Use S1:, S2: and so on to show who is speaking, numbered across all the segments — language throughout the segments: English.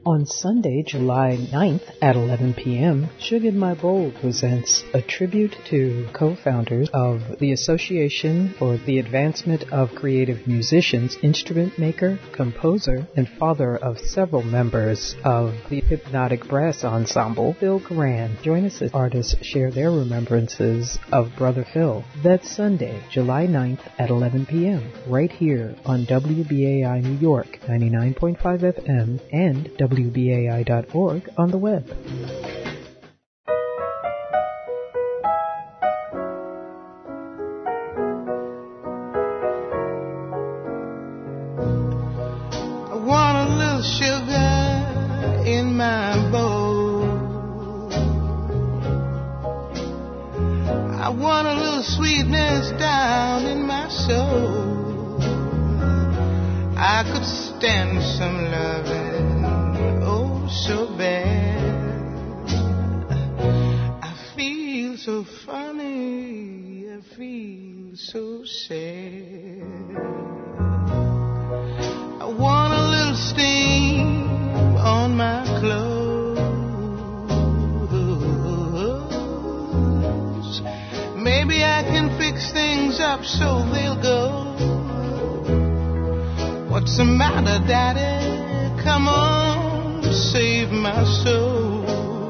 S1: On Sunday, July 9th at 11 p.m., Sugar in My Bowl presents a tribute to co-founders of the Association for the Advancement of Creative Musicians, instrument maker, composer, and father of several members of the Hypnotic Brass Ensemble, Phil Curran. Join us as artists share their remembrances of Brother Phil. That's Sunday, July 9th at 11 p.m., right here on WBAI New York, 99.5 FM, and WBAI.org on the web.
S2: I want a little sugar in my bowl. I want a little sweetness down in my soul. I could stand some loving, oh, so bad. I feel so funny, I feel so sad. I want a little steam on my clothes. Maybe I can fix things up so they'll go. What's the matter, Daddy? Come on, save my soul.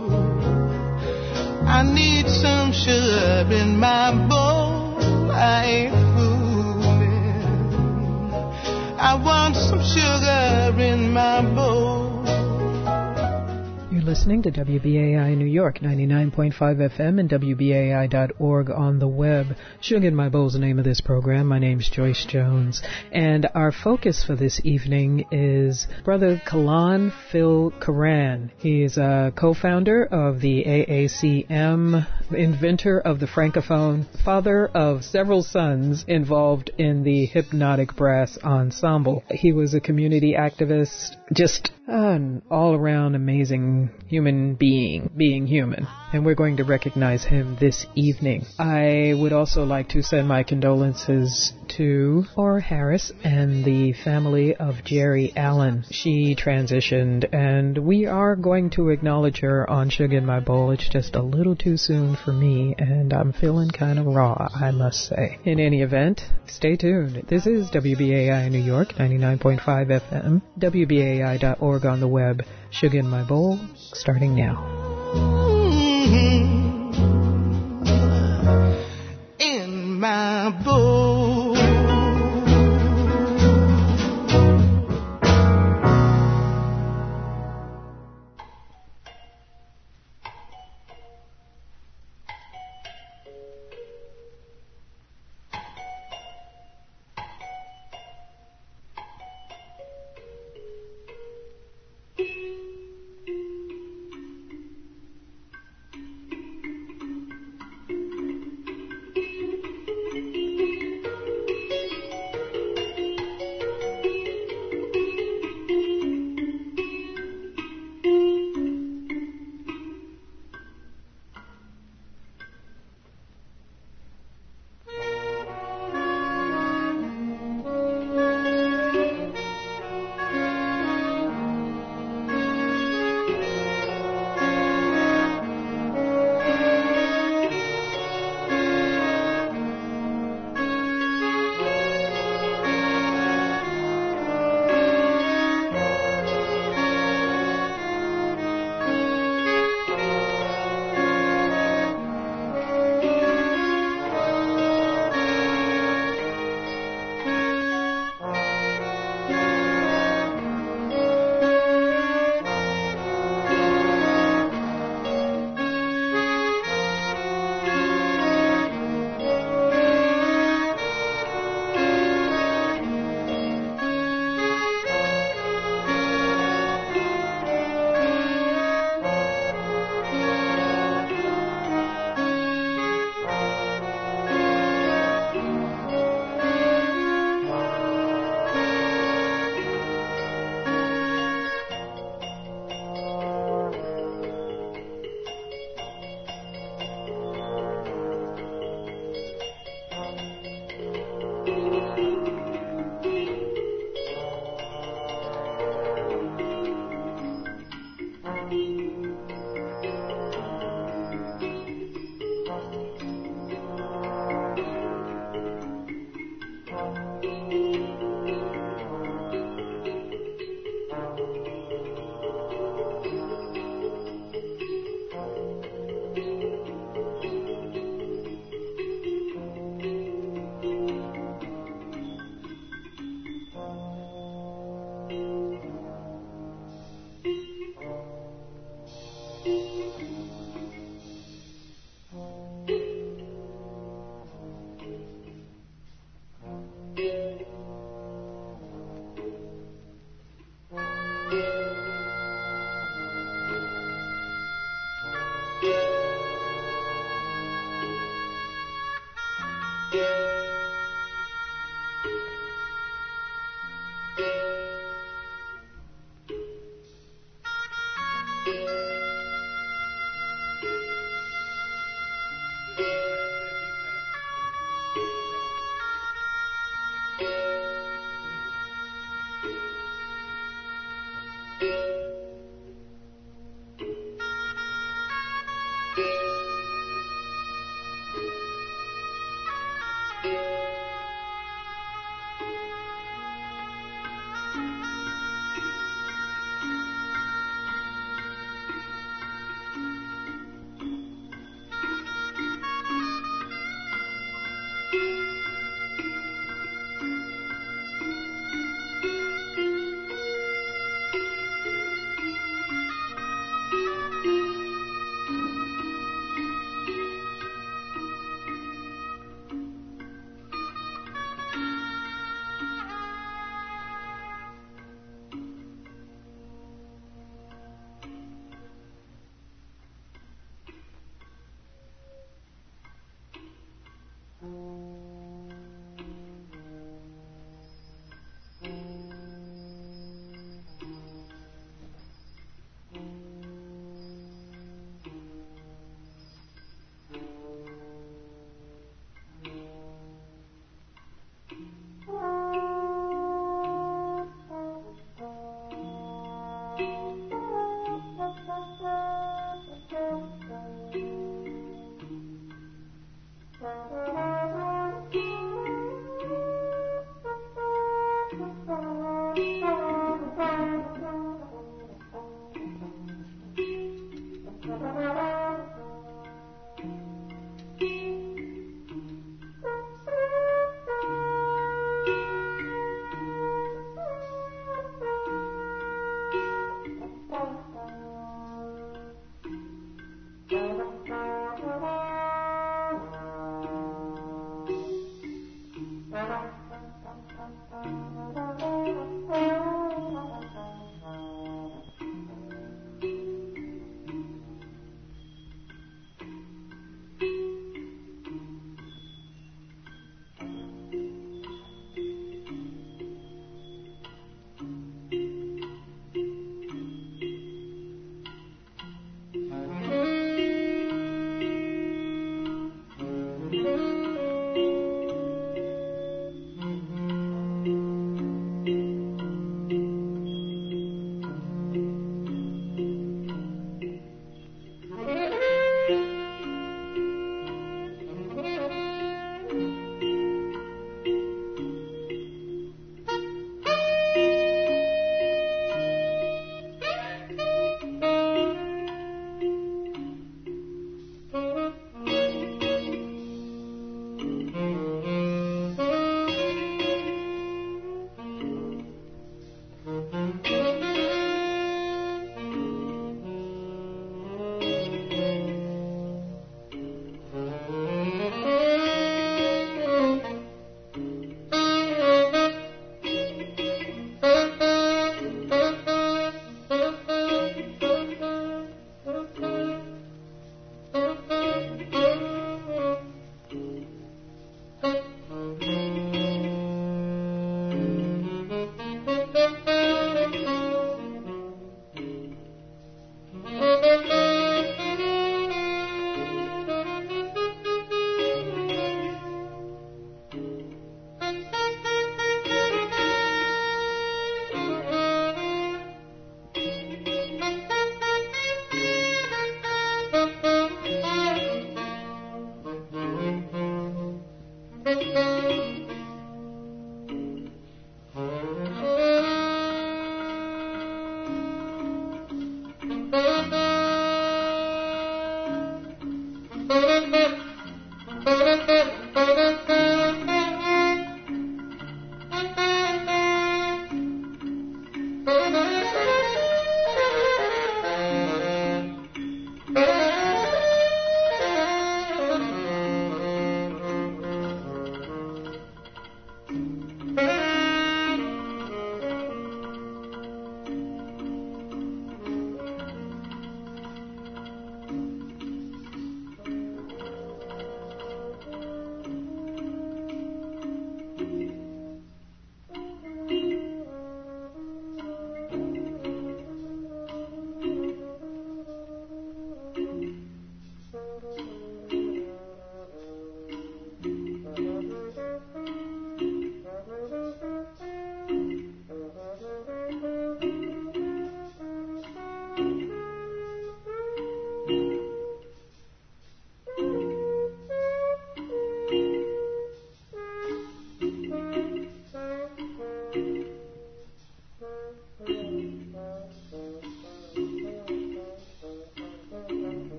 S2: I need some sugar in my bowl. I ain't fooling. I want some sugar in my bowl.
S1: You're listening to WBAI New York, 99.5 FM and WBAI.org on the web. Sugar in My Bowl is the name of this program. My name's Joyce Jones. And our focus for this evening is Brother Kalan Phil Curran. He's a co-founder of the AACM, inventor of the Francophone, father of several sons involved in the Hypnotic Brass Ensemble. He was a community activist, just an all-around amazing human being human. And we're going to recognize him this evening. I would also like to send my condolences to Aura Harris and the family of Jerry Allen. She transitioned, and we are going to acknowledge her on Sugar in My Bowl. It's just a little too soon for me, and I'm feeling kind of raw, I must say. In any event, stay tuned. This is WBAI New York, 99.5 FM, WBAI.org on the web. Sugar in My Bowl, starting now.
S2: In my bowl.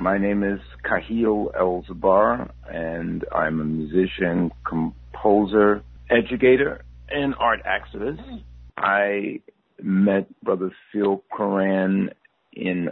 S3: My name is Kahil El-Zabar, and I'm a musician, composer, educator, and art activist. I met Brother Phil Curran in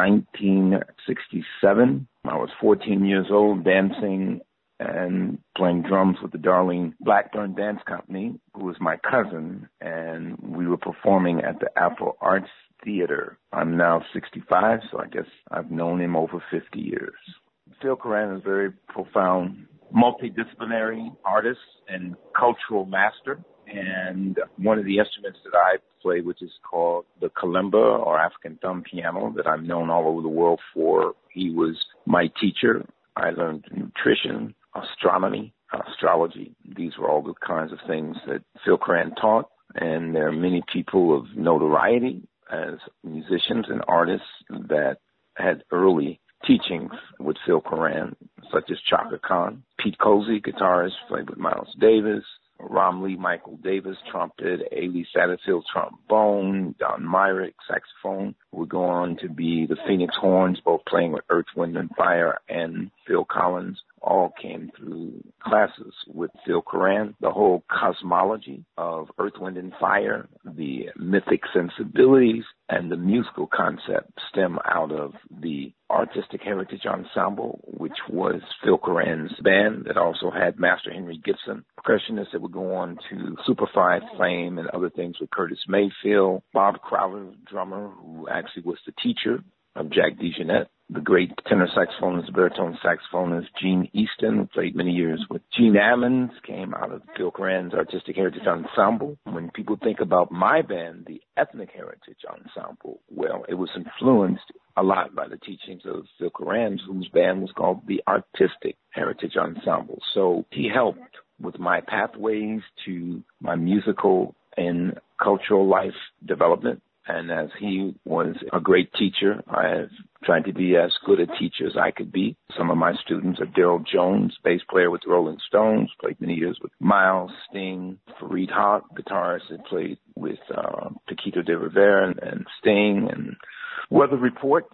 S3: 1967. I was 14 years old, dancing and playing drums with the Darlene Blackburn Dance Company, who was my cousin, and we were performing at the Afro Arts Theater. I'm now 65, so I guess I've known him over 50 years. Phil Curran is a very profound, multidisciplinary artist and cultural master. And one of the instruments that I play, which is called the kalimba or African thumb piano, that I'm known all over the world for. He was my teacher. I learned nutrition, astronomy, astrology. These were all the kinds of things that Phil Curran taught. And there are many people of notoriety as musicians and artists that had early teachings with Phil Curran, such as Chaka Khan, Pete Cozy, guitarist, played with Miles Davis, Romley Michael Davis, trumpet, Ailey Satterfield, trombone, Don Myrick, saxophone, would go on to be the Phoenix Horns, both playing with Earth, Wind, and Fire, and Phil Collins, all came through classes with Phil Curran. The whole cosmology of Earth, Wind, and Fire, the mythic sensibilities, and the musical concept stem out of the Artistic Heritage Ensemble, which was Phil Curran's band that also had Master Henry Gibson, percussionists that would go on to Superfly fame and other things with Curtis Mayfield, Bob Crowder, drummer, who actually was the teacher of Jack DeJohnette, the great tenor saxophonist, baritone saxophonist Gene Easton, who played many years with Gene Ammons, came out of Phil Curran's Artistic Heritage Ensemble. When people think about my band, the Ethnic Heritage Ensemble, well, it was influenced a lot by the teachings of Phil Curran, whose band was called the Artistic Heritage Ensemble. So he helped with my pathways to my musical and cultural life development. And as he was a great teacher, I have tried to be as good a teacher as I could be. Some of my students are Daryl Jones, bass player with the Rolling Stones, played many years with Miles, Sting, Fareed Haq, guitarist that played with Paquito de Rivera and Sting, and Weather Report.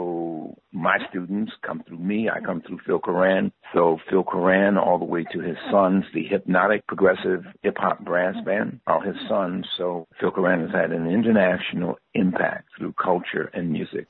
S3: So my students come through me. I come through Phil Curran. So Phil Curran all the way to his sons, the Hypnotic Progressive Hip Hop Brass Band, are his sons. So Phil Curran has had an international impact through culture and music.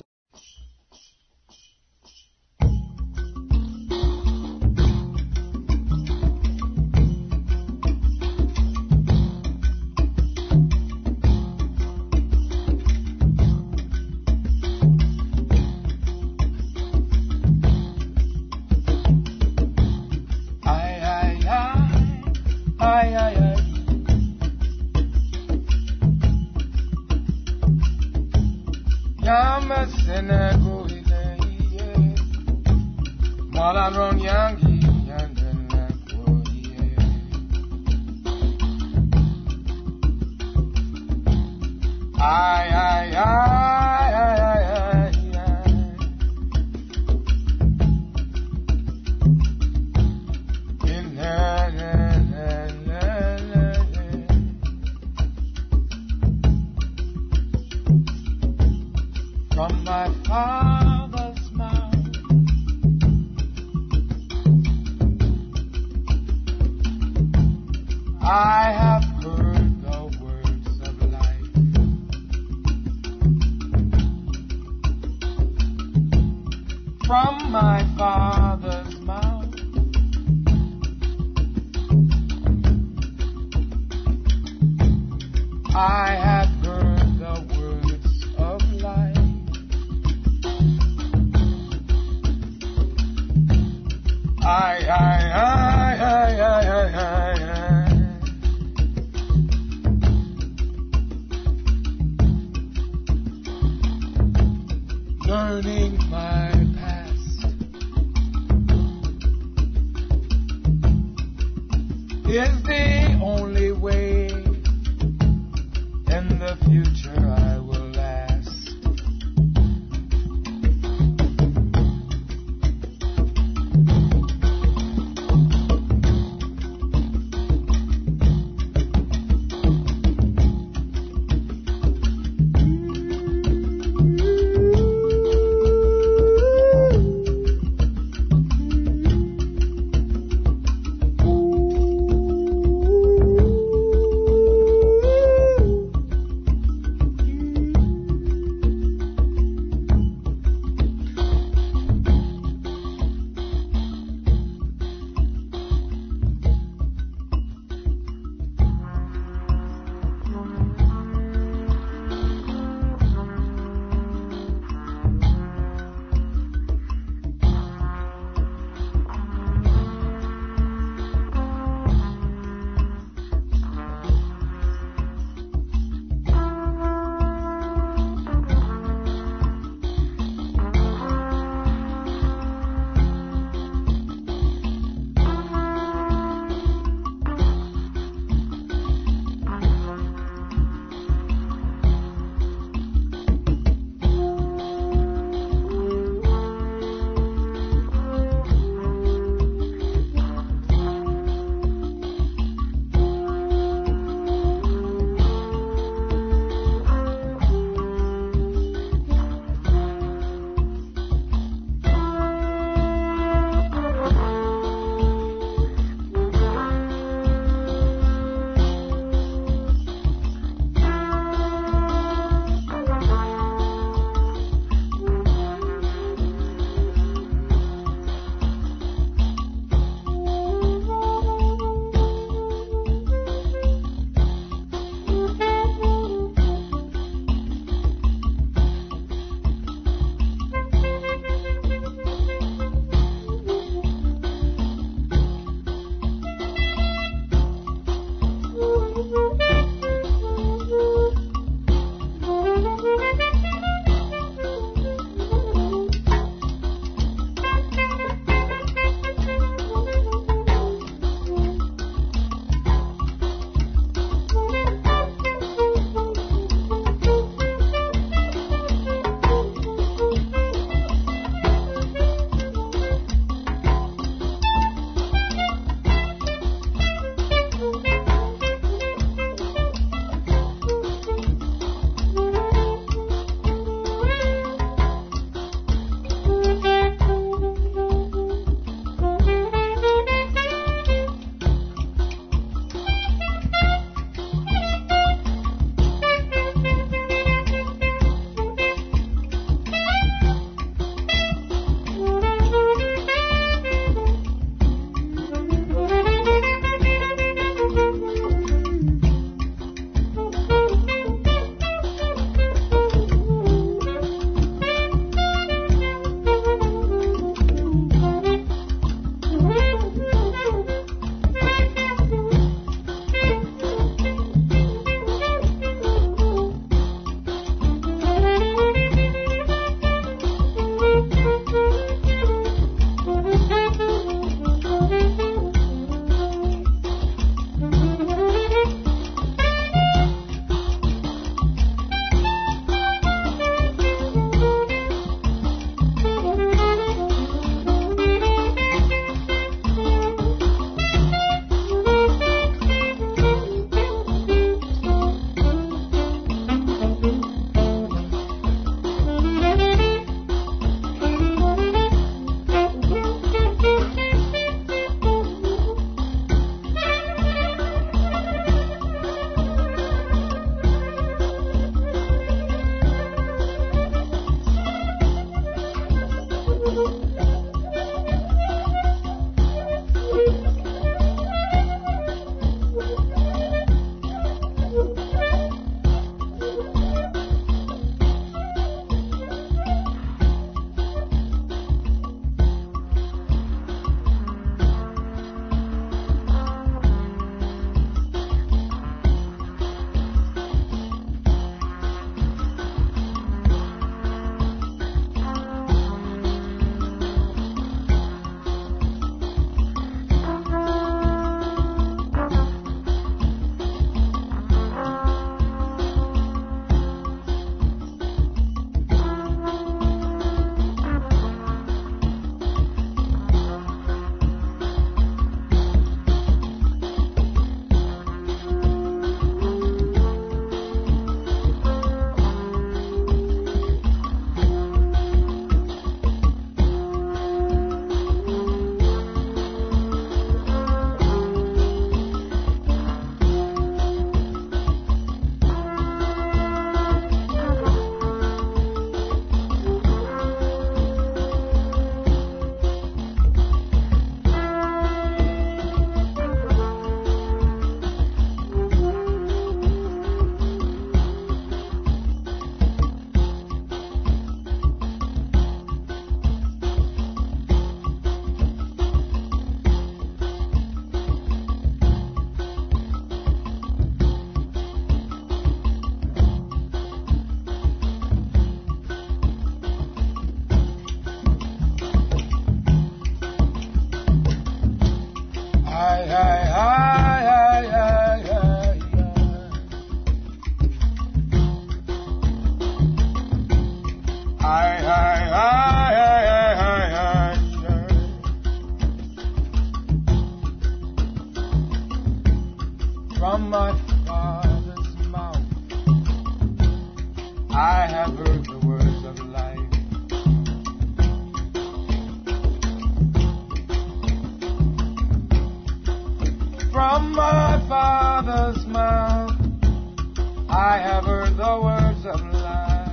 S2: I have heard the words of life.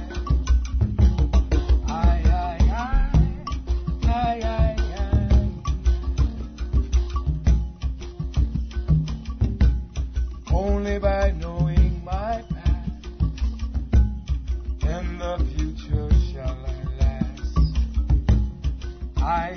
S2: I, only by knowing my past and the future shall I last. I.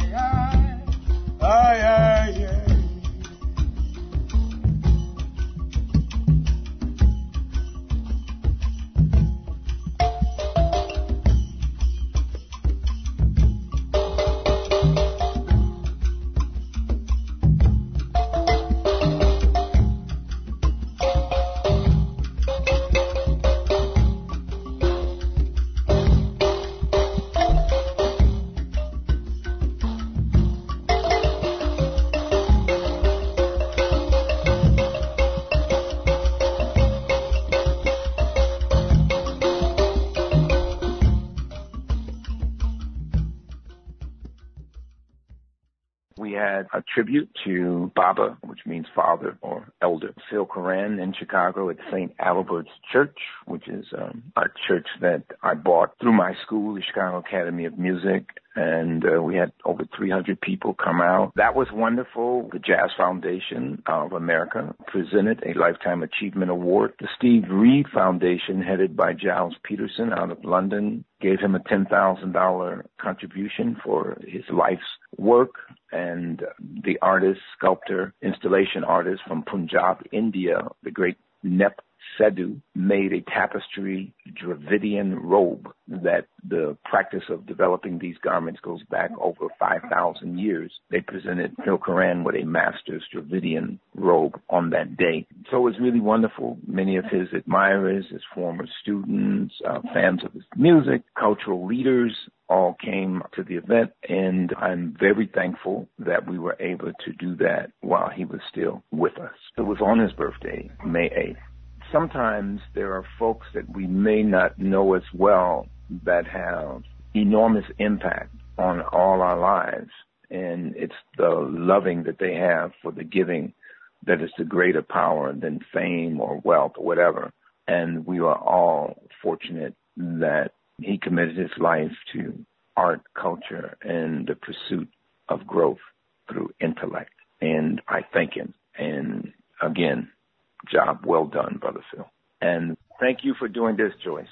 S3: We had a tribute to Baba, which means father or elder, Phil Coran in Chicago at St. Albert's Church, which is a church that I bought through my school, the Chicago Academy of Music. And we had over 300 people come out. That was wonderful. The Jazz Foundation of America presented a Lifetime Achievement Award. The Steve Reed Foundation, headed by Giles Peterson out of London, gave him a $10,000 contribution for his life's work. And the artist, sculptor, installation artist from Punjab, India, the great Nep Sedhu, made a tapestry Dravidian robe that the practice of developing these garments goes back over 5,000 years. They presented Phil Coran with a master's Dravidian robe on that day. So it was really wonderful. Many of his admirers, his former students, fans of his music, cultural leaders all came to the event, and I'm very thankful that we were able to do that while he was still with us. It was on his birthday, May 8th. Sometimes there are folks that we may not know as well that have enormous impact on all our lives, and it's the loving that they have for the giving that is the greater power than fame or wealth or whatever. And we are all fortunate that he committed his life to art, culture, and the pursuit of growth through intellect. And I thank him. And again, job well done, Brother Phil. And thank you for doing this, Joyce.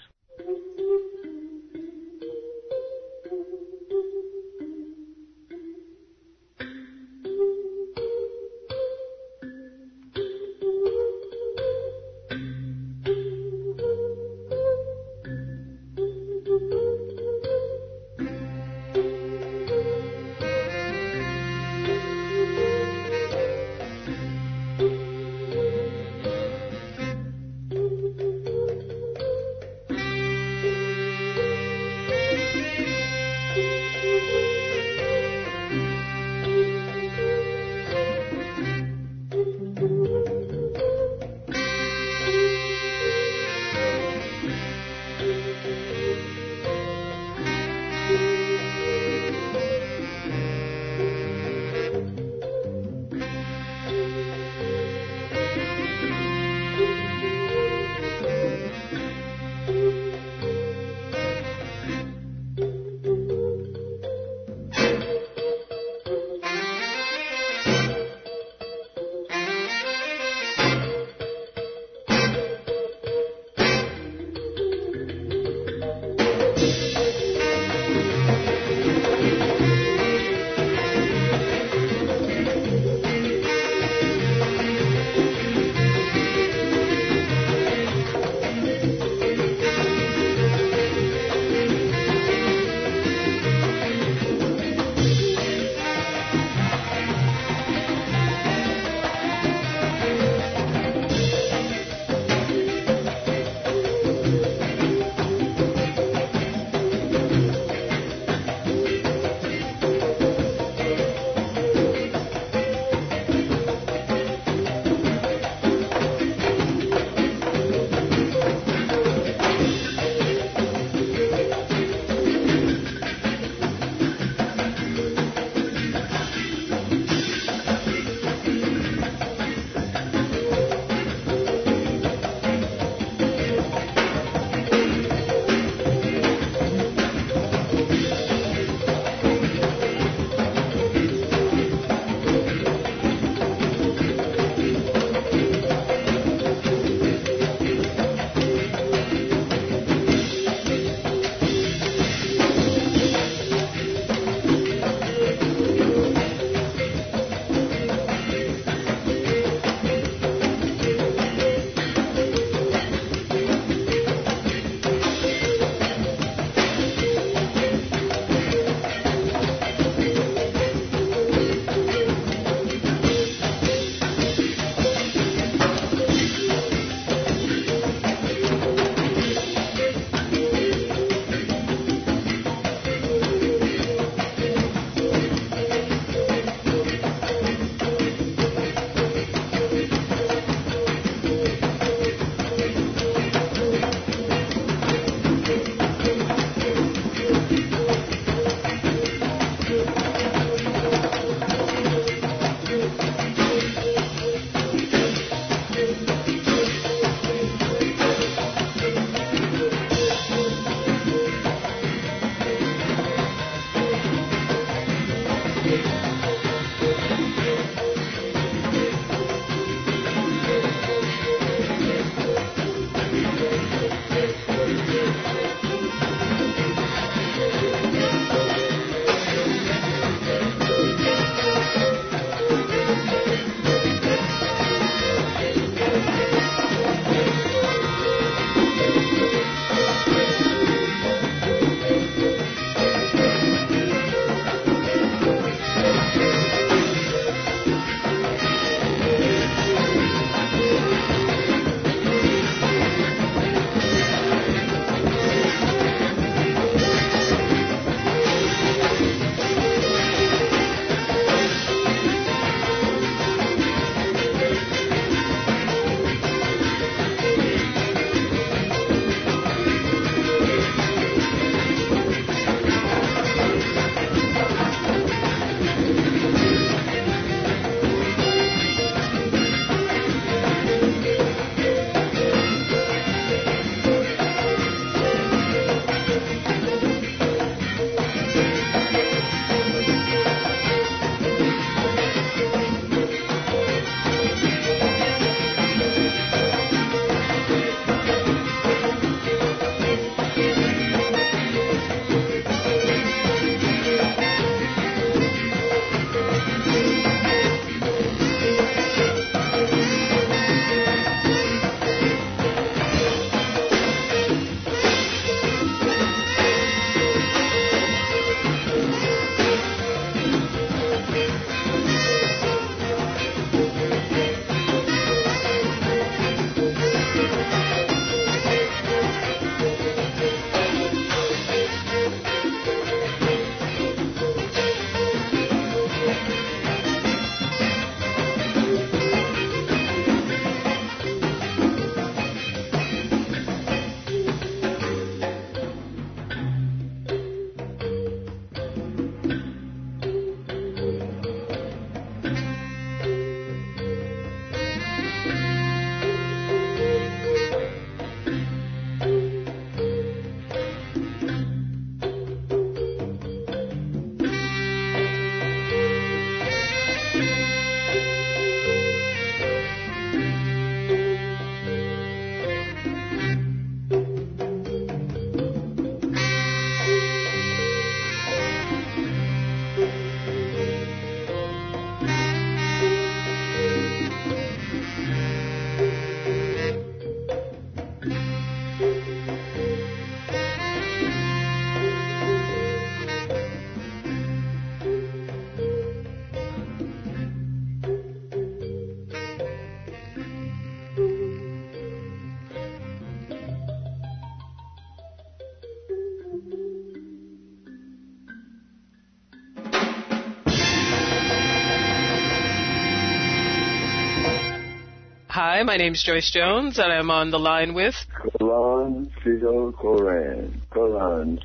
S1: Hi, my name's Joyce Jones, and I'm on the line with...
S4: Kalan Fidel Koran. Kalan,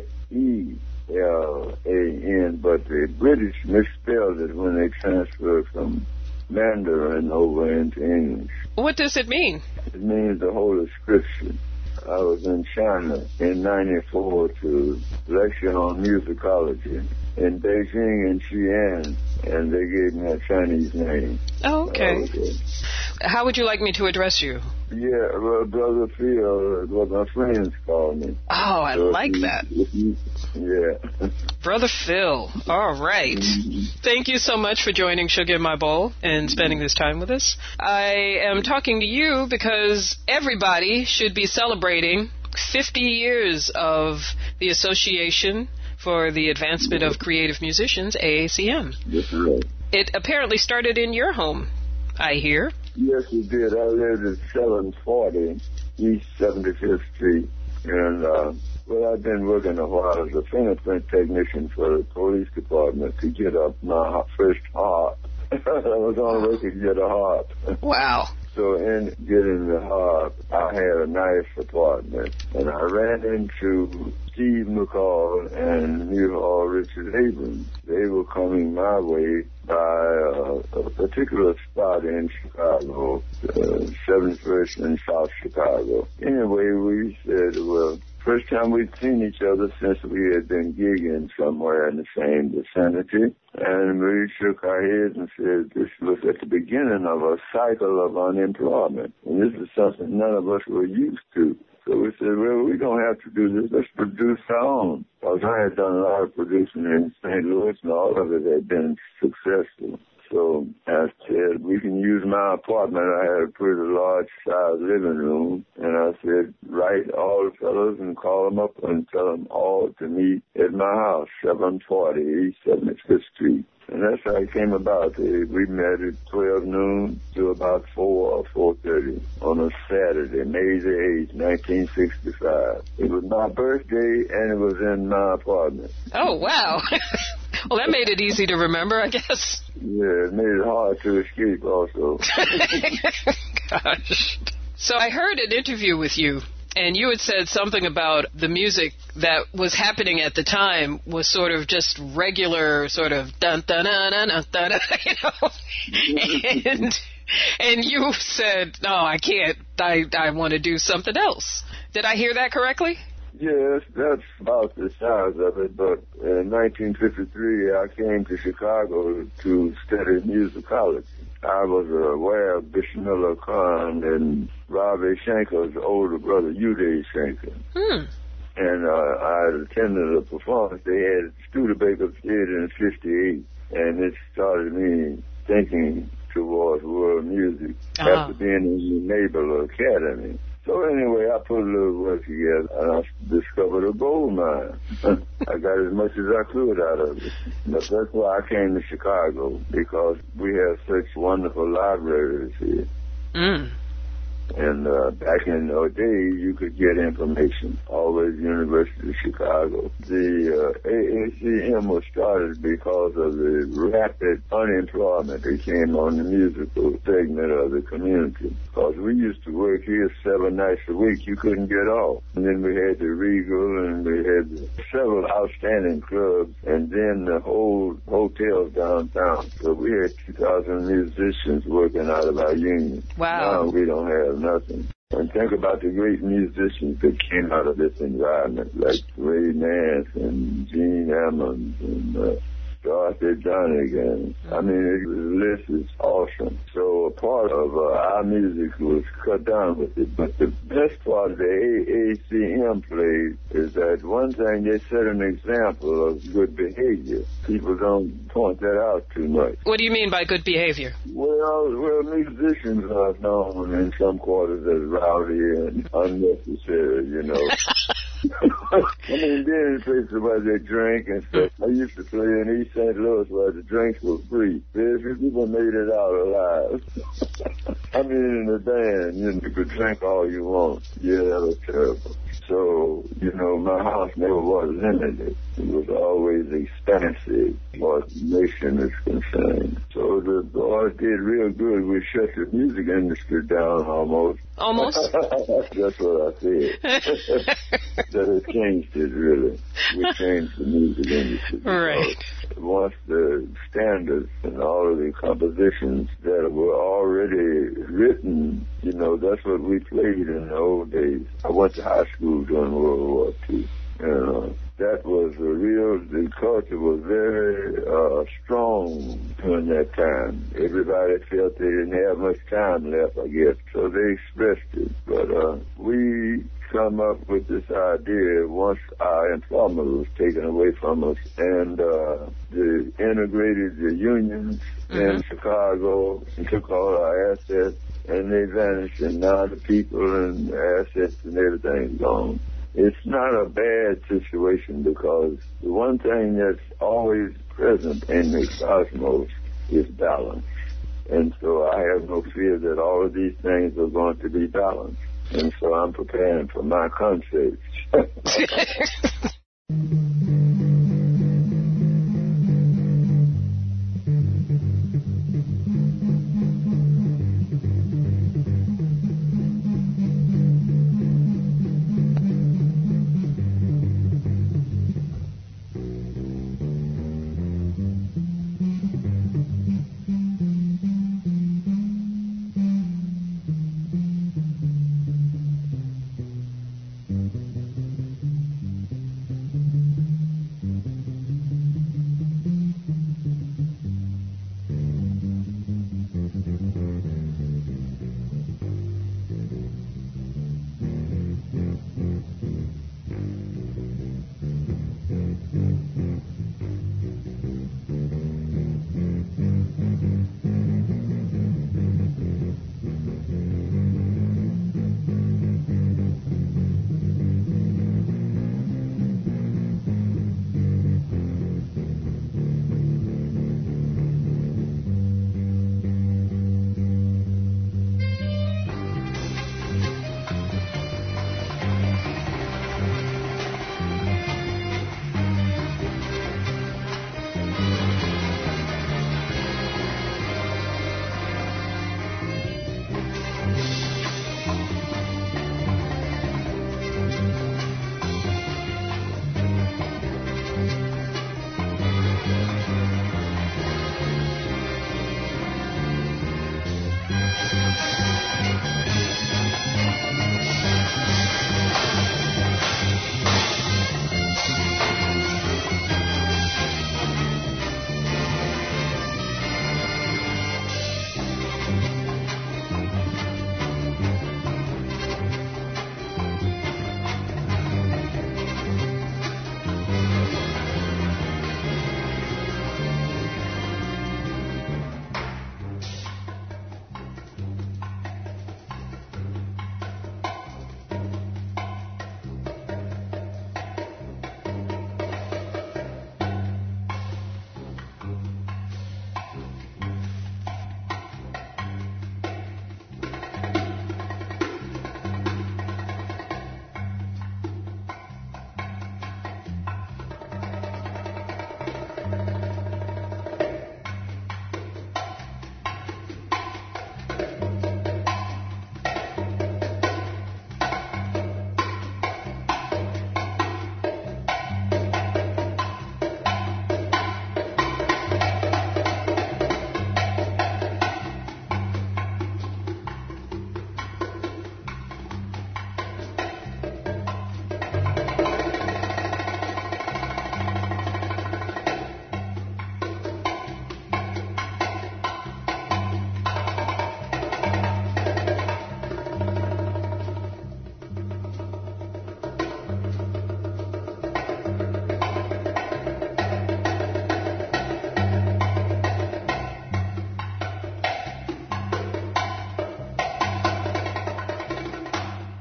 S4: K-E-L-A-N, but the British misspelled it when they transferred from Mandarin over into English.
S1: What does it mean?
S4: It means the Holy Scripture. I was in China in 94 to lecture on musicology in Beijing and Xi'an, and they gave me a Chinese name.
S1: Oh, okay. How would you like me to address you?
S4: Yeah, well, Brother Phil, what my friends call me.
S1: Oh, I like that.
S4: Yeah.
S1: Brother Phil. All right. Thank you so much for joining Sugar in My Bowl and spending this time with us. I am talking to you because everybody should be celebrating 50 years of the Association for the Advancement of Creative Musicians, AACM.
S4: That's right.
S1: It apparently started in your home, I hear.
S4: Yes, it did. I lived at 740 East 75th Street. And, well, I've been working a while as a fingerprint technician for the police department to get up my first harp. I was on the way to get a harp.
S1: Wow.
S4: So in getting the harp, I had a nice apartment. And I ran into Steve McCall and Richard Abrams. They were coming my way by a particular spot in Chicago, 71st and South Chicago. Anyway, we said, well, first time we'd seen each other since we had been gigging somewhere in the same vicinity. And we shook our heads and said, this was at the beginning of a cycle of unemployment. And this is something none of us were used to. So we said, well, we don't have to do this. Let's produce our own. Because I had done a lot of producing in St. Louis, and all of it had been successful. So I said, we can use my apartment. I had a pretty large-sized living room. And I said, write all the fellows and call them up and tell them all to meet at my house, 740 East 75th Street. And that's how it came about. We met at 12 noon to about 4 or 4:30 on a Saturday, May the 8th, 1965. It was my birthday, and it was in my apartment.
S1: Oh, wow. Well, that made it easy to remember, I guess.
S4: Yeah, it made it hard to escape also.
S1: Gosh. So I heard an interview with you, and you had said something about the music that was happening at the time was sort of just regular sort of dun-dun-dun-dun-dun-dun, you know? And you said, no, I can't. I want to do something else. Did I hear that correctly?
S4: Yes, that's about the size of it, but in 1953 I came to Chicago to study musicology. I was aware of Bismillah Khan and Ravi Shankar's older brother, Uday Shankar. And I attended a performance they had at Studebaker Theater in 58, and it started me thinking towards world music after being in the Naval Academy. So anyway, I put a little work together, and I discovered a gold mine. I got as much as I could out of it. But that's why I came to Chicago, because we have such wonderful libraries here. And back in the day, you could get information. Always University of Chicago. The AACM was started because of the rapid unemployment that came on the musical segment of the community. Because we used to work here 7 nights a week. You couldn't get off. And then we had the Regal, and we had several outstanding clubs, and then the whole hotels downtown. So we had 2,000 musicians working out of our union.
S1: Wow.
S4: Now we don't have nothing. And think about the great musicians that came out of this environment, like Ray Nance and Gene Ammons and Dorothy Donegan. I mean, the list is awesome. So a part of our music was cut down with it. But the best part of the AACM played is that one thing, they set an example of good behavior. People don't point that out too much.
S1: What do you mean by good behavior?
S4: Well, musicians are known in some quarters as rowdy and unnecessary, you know. I mean, then in places where they drink and stuff. I used to play in East St. Louis where the drinks were free. Very few people made it out alive. I mean, in the band, you could drink all you want. Yeah, that was terrible. So, my house never was limited. It was always expansive as far as the nation is concerned. So the boys did real good. We shut the music industry down almost.
S5: Almost?
S4: That's what I said. That it changed it, really. We changed the music industry.
S5: Right.
S4: Once the standards and all of the compositions that were already written, that's what we played in the old days. I went to high school during World War II. That was the culture was very strong during that time. Everybody felt they didn't have much time left, I guess, so they expressed it. But we come up with this idea once our employment was taken away from us, and they integrated the unions in Chicago and took all our assets, and they vanished, and now the people and assets and everything's gone. It's not a bad situation because the one thing that's always present in the cosmos is balance. And so I have no fear that all of these things are going to be balanced. And so I'm preparing for my concerts.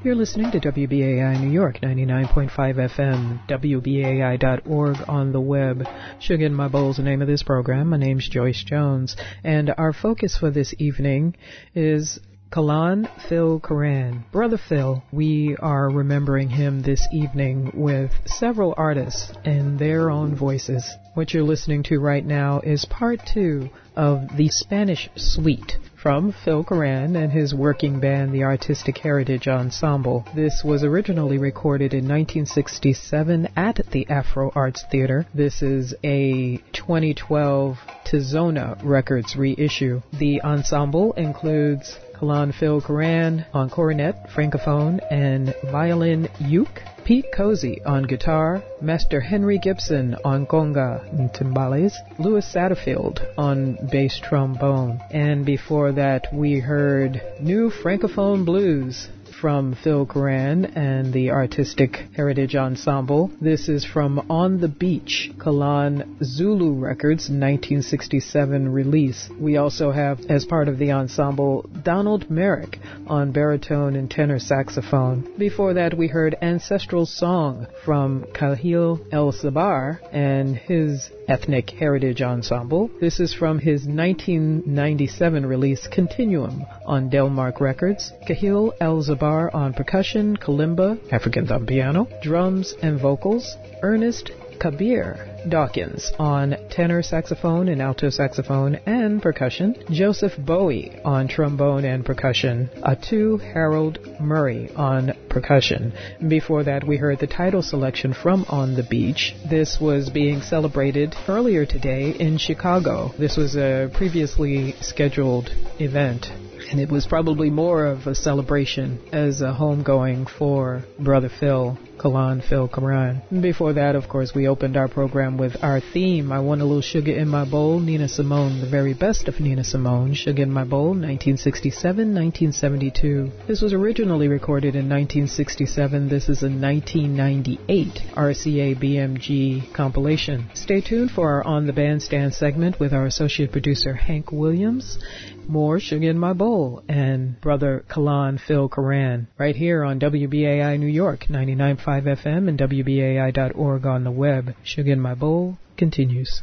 S1: You're listening to WBAI New York, 99.5 FM, WBAI.org on the web. Sugar in My Bowl is the name of this program. My name's Joyce Jones, and our focus for this evening is Kalan Phil Curran. Brother Phil, we are remembering him this evening with several artists and their own voices. What you're listening to right now is part 2 of the Spanish Suite from Phil Curran and his working band, the Artistic Heritage Ensemble. This was originally recorded in 1967 at the Afro Arts Theater. This is a 2012 Tizona Records reissue. The ensemble includes Kalan Phil Curran on cornet, francophone, and violin uke, Pete Cozy on guitar, Master Henry Gibson on conga and timbales, Louis Satterfield on bass trombone. And before that, we heard New Francophone Blues from Phil Curran and the Artistic Heritage Ensemble. This is from On the Beach, Kalan Zulu Records, 1967 release. We also have, as part of the ensemble, Donald Merrick on baritone and tenor saxophone. Before that, we heard Ancestral Song from Kahil El-Sabar and his Ethnic Heritage Ensemble. This is from his 1997 release, Continuum, on Delmark Records. Kahil El-Sabar on percussion, kalimba, African thumb piano, drums and vocals. Ernest Kabir Dawkins on tenor saxophone and alto saxophone and percussion. Joseph Bowie on trombone and percussion. Atu Harold Murray on percussion. Before that, we heard the title selection from On the Beach. This was being celebrated earlier today in Chicago. This was a previously scheduled event, and it was probably more of a celebration as a homegoing for Brother Phil, Kalan Phil Curran. Before that, of course, we opened our program with our theme, I Want a Little Sugar in My Bowl, Nina Simone, the very best of Nina Simone, Sugar in My Bowl, 1967-1972. This was originally recorded in 1967. This is a 1998 RCA BMG compilation. Stay tuned for our On the Bandstand segment with our associate producer, Hank Williams. More Sugar in My Bowl and Brother Kalan Phil Curran right here on WBAI New York, 99.5 FM and WBAI.org on the web. Sugar in My Bowl continues.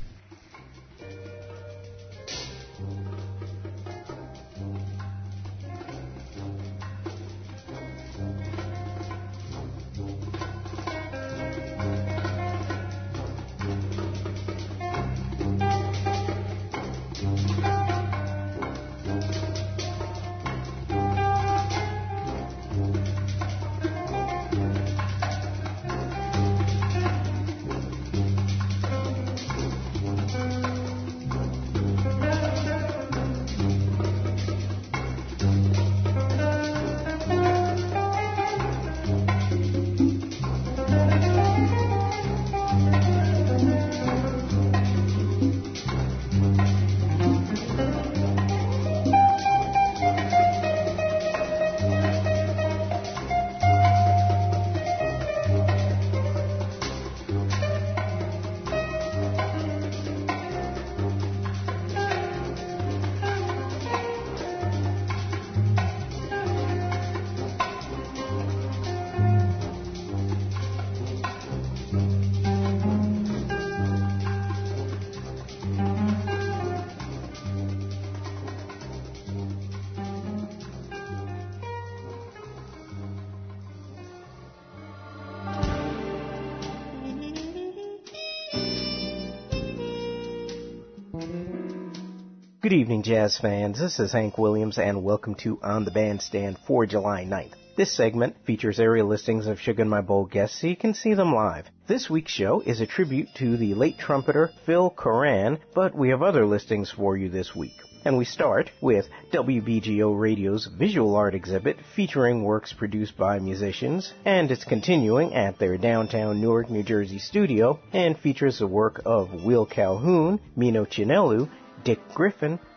S5: Good evening, jazz fans. This is Hank Williams, and welcome to On the Bandstand for July 9th. This segment features area listings of Sugar in My Bowl guests so you can see them live. This week's show is a tribute to the late trumpeter Phil Curran, but we have other listings for you this week. And we start with WBGO Radio's visual art exhibit featuring works produced by musicians, and it's continuing at their downtown Newark, New Jersey studio and features the work of Will Calhoun, Mino Chinelu, Dick Griffin,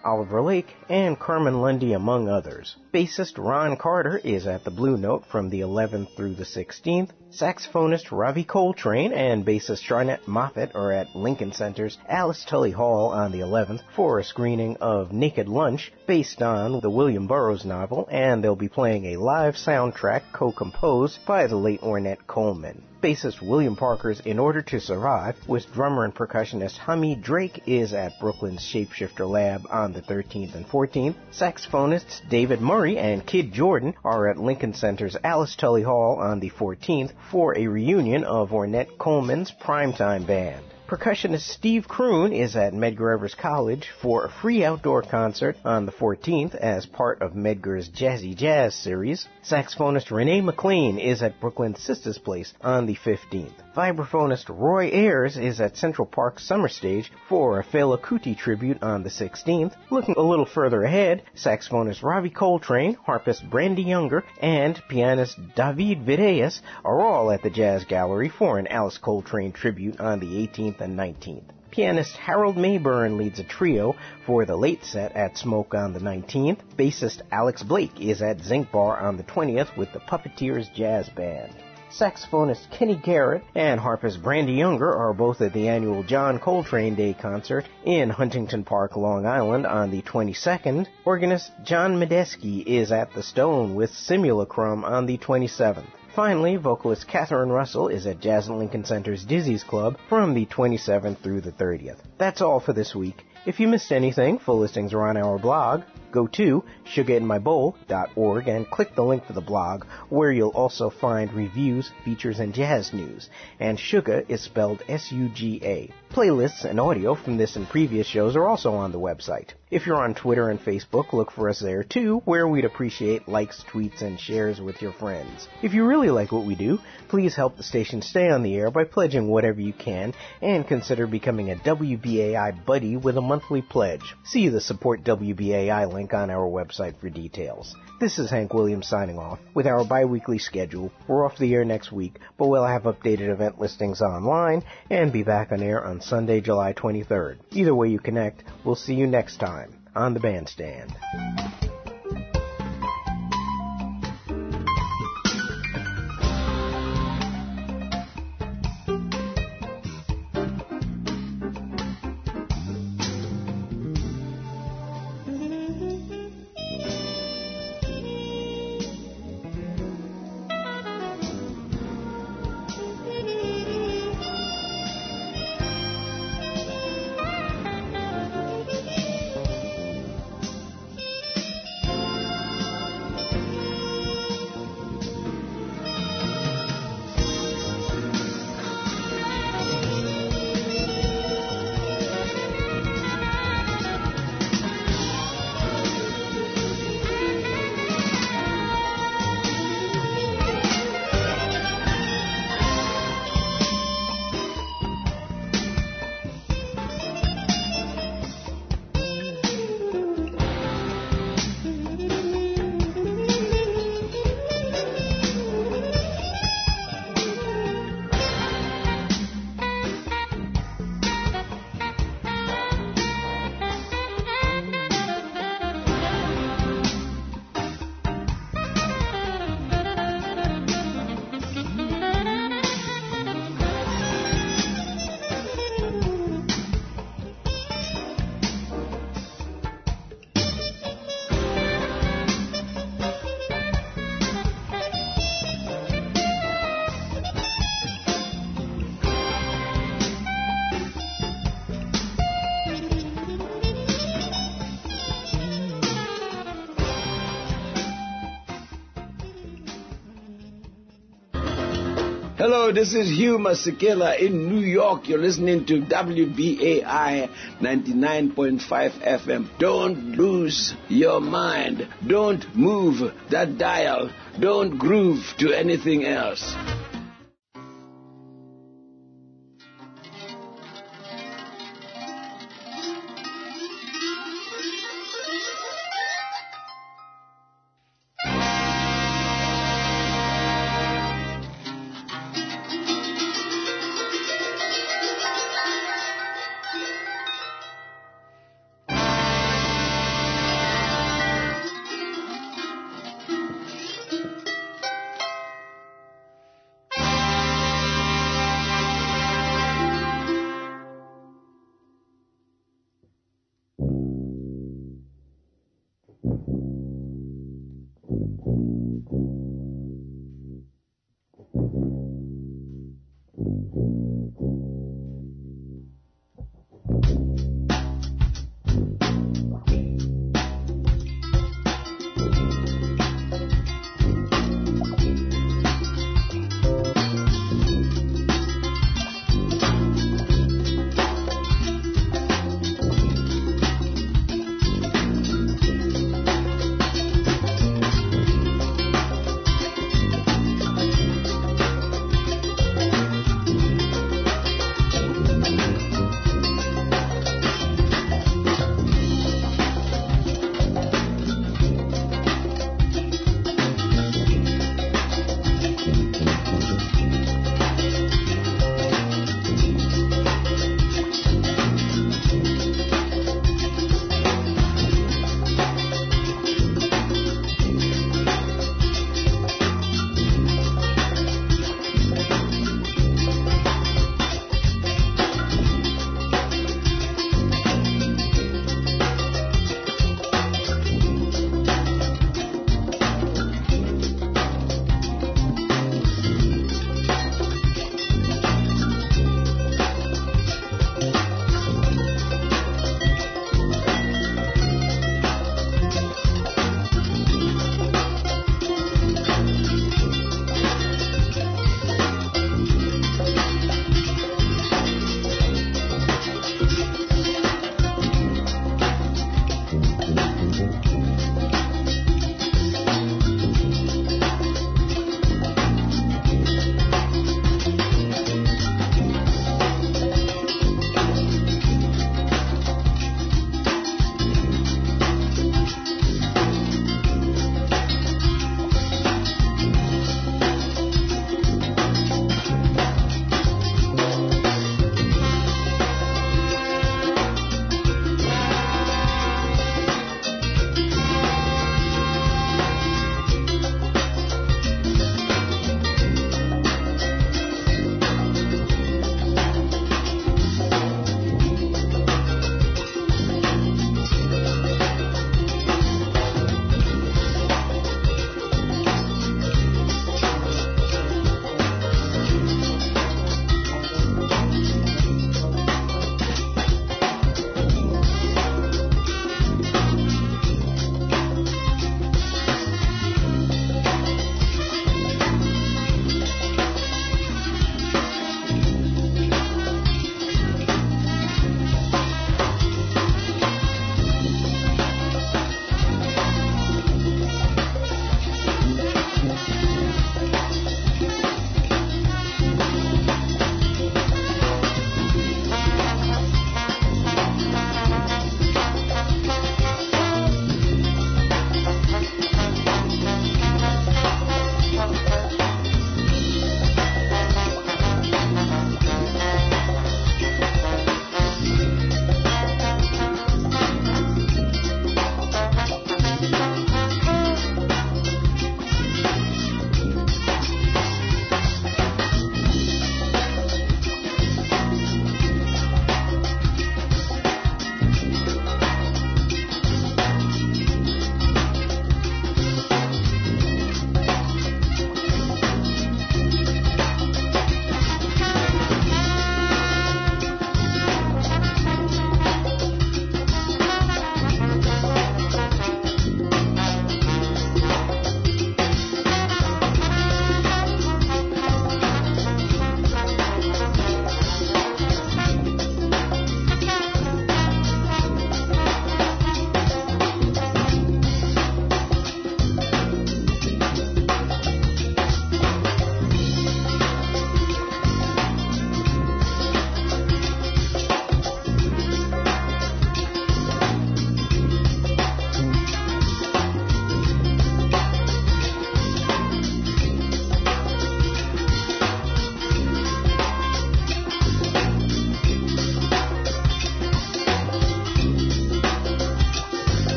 S5: Oliver Lake, and Carmen Lundy, among others. Bassist Ron Carter is at the Blue Note from the 11th through the 16th. Saxophonist Ravi Coltrane and bassist Charnette Moffett are at Lincoln Center's Alice Tully Hall on the 11th for a screening of Naked Lunch, based on the William Burroughs novel, and they'll be playing a live soundtrack co-composed by the late Ornette Coleman. Bassist William Parker's In Order to Survive with drummer and percussionist Hamid Drake is at Brooklyn's Shapeshifter Lab on the 13th and 14th. Saxophonists David Murray and Kid Jordan are at Lincoln Center's Alice Tully Hall on the 14th for a reunion of Ornette Coleman's primetime band. Percussionist Steve Kroon is at Medgar Evers College for a free outdoor concert on the 14th as part of Medgar's Jazzy Jazz series. Saxophonist Renee McLean is at Brooklyn's Sisters Place on the 15th. Vibraphonist Roy Ayers is at Central Park Summer Stage for a Fela Kuti tribute on the 16th. Looking a little further ahead, saxophonist Ravi Coltrane, harpist Brandy Younger, and pianist David Videas are all at the Jazz Gallery for an Alice Coltrane tribute on the 18th and 19th. Pianist Harold Mayburn leads a trio for the late set at Smoke on the 19th. Bassist Alex Blake is at Zinc Bar on the 20th with the Puppeteers Jazz Band. Saxophonist Kenny Garrett and harpist Brandy Younger are both at the annual John Coltrane Day concert in Huntington Park, Long Island on the 22nd. Organist John Medeski is at the Stone with Simulacrum on the 27th. Finally, vocalist Catherine Russell is at Jazz at Lincoln Center's Dizzy's Club from the 27th through the 30th. That's all for this week. If you missed anything, full listings are on our blog. Go to sugarinmybowl.org and click the link for the blog, where you'll also find reviews, features, and jazz news. And Suga is spelled S-U-G-A. Playlists and audio from this and previous shows are also on the website. If you're on Twitter and Facebook, look for us there too, where we'd appreciate likes, tweets, and shares with your friends. If you really like what we do, please help the station stay on the air by pledging whatever you can, and consider becoming a WBAI buddy with a monthly pledge. See the Support WBAI link on our website for details. This is Hank Williams signing off with our bi-weekly schedule. We're off the air next week, but we'll have updated event listings online and be back on air on Sunday, July 23rd. Either way you connect, we'll see you next time on the Bandstand.
S6: Hello, this is Hugh Masekela in New York. You're listening to WBAI 99.5 FM. Don't lose your mind. Don't move that dial. Don't groove to anything else.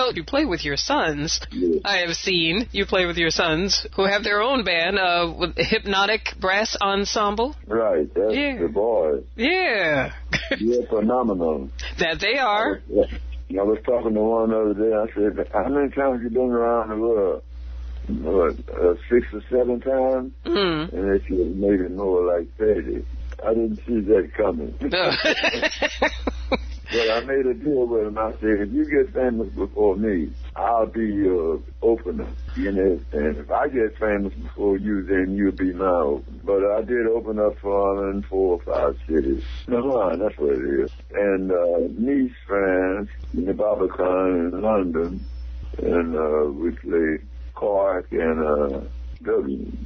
S1: Well, you play with your sons.
S4: Yes.
S1: I have seen you play with your sons who have their own band, with Hypnotic Brass Ensemble.
S4: Right, that's the boys.
S1: Yeah.
S4: They're phenomenal.
S1: That they are.
S4: I was talking to one the other day. I said, how many times you been around the world? 6 or 7 times?
S1: Mm-hmm.
S4: And they said maybe more like 30. I didn't see that coming. But I made a deal with him. I said, if you get famous before me, I'll be your opener. You know, and if I get famous before you, then you'll be my opener. But I did open up for him in 4 or 5 cities. No, that's what it is. And Nice, France, in the Barbican in London, and we played Cork and Dublin.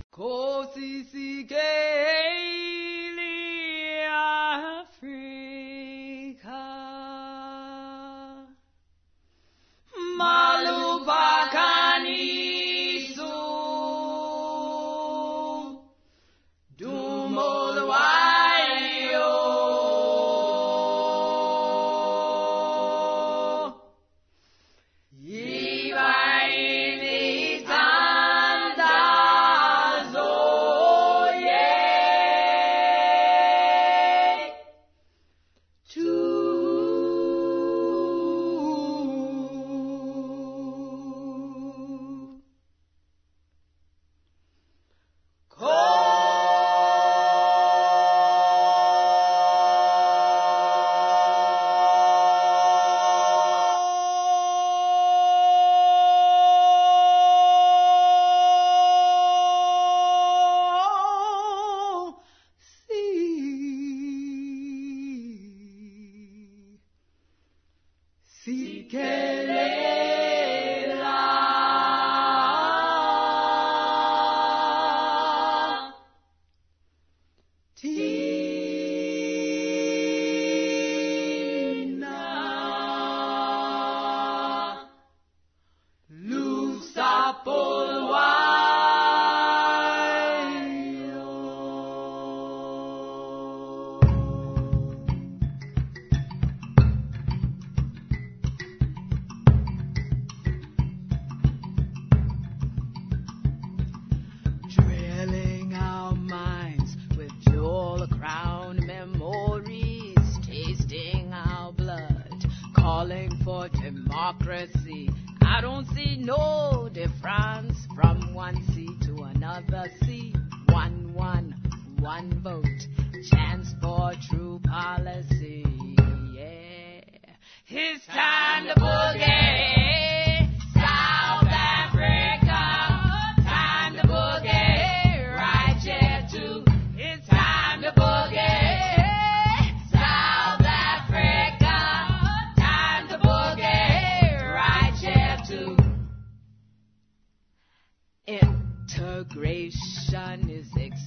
S7: Integration is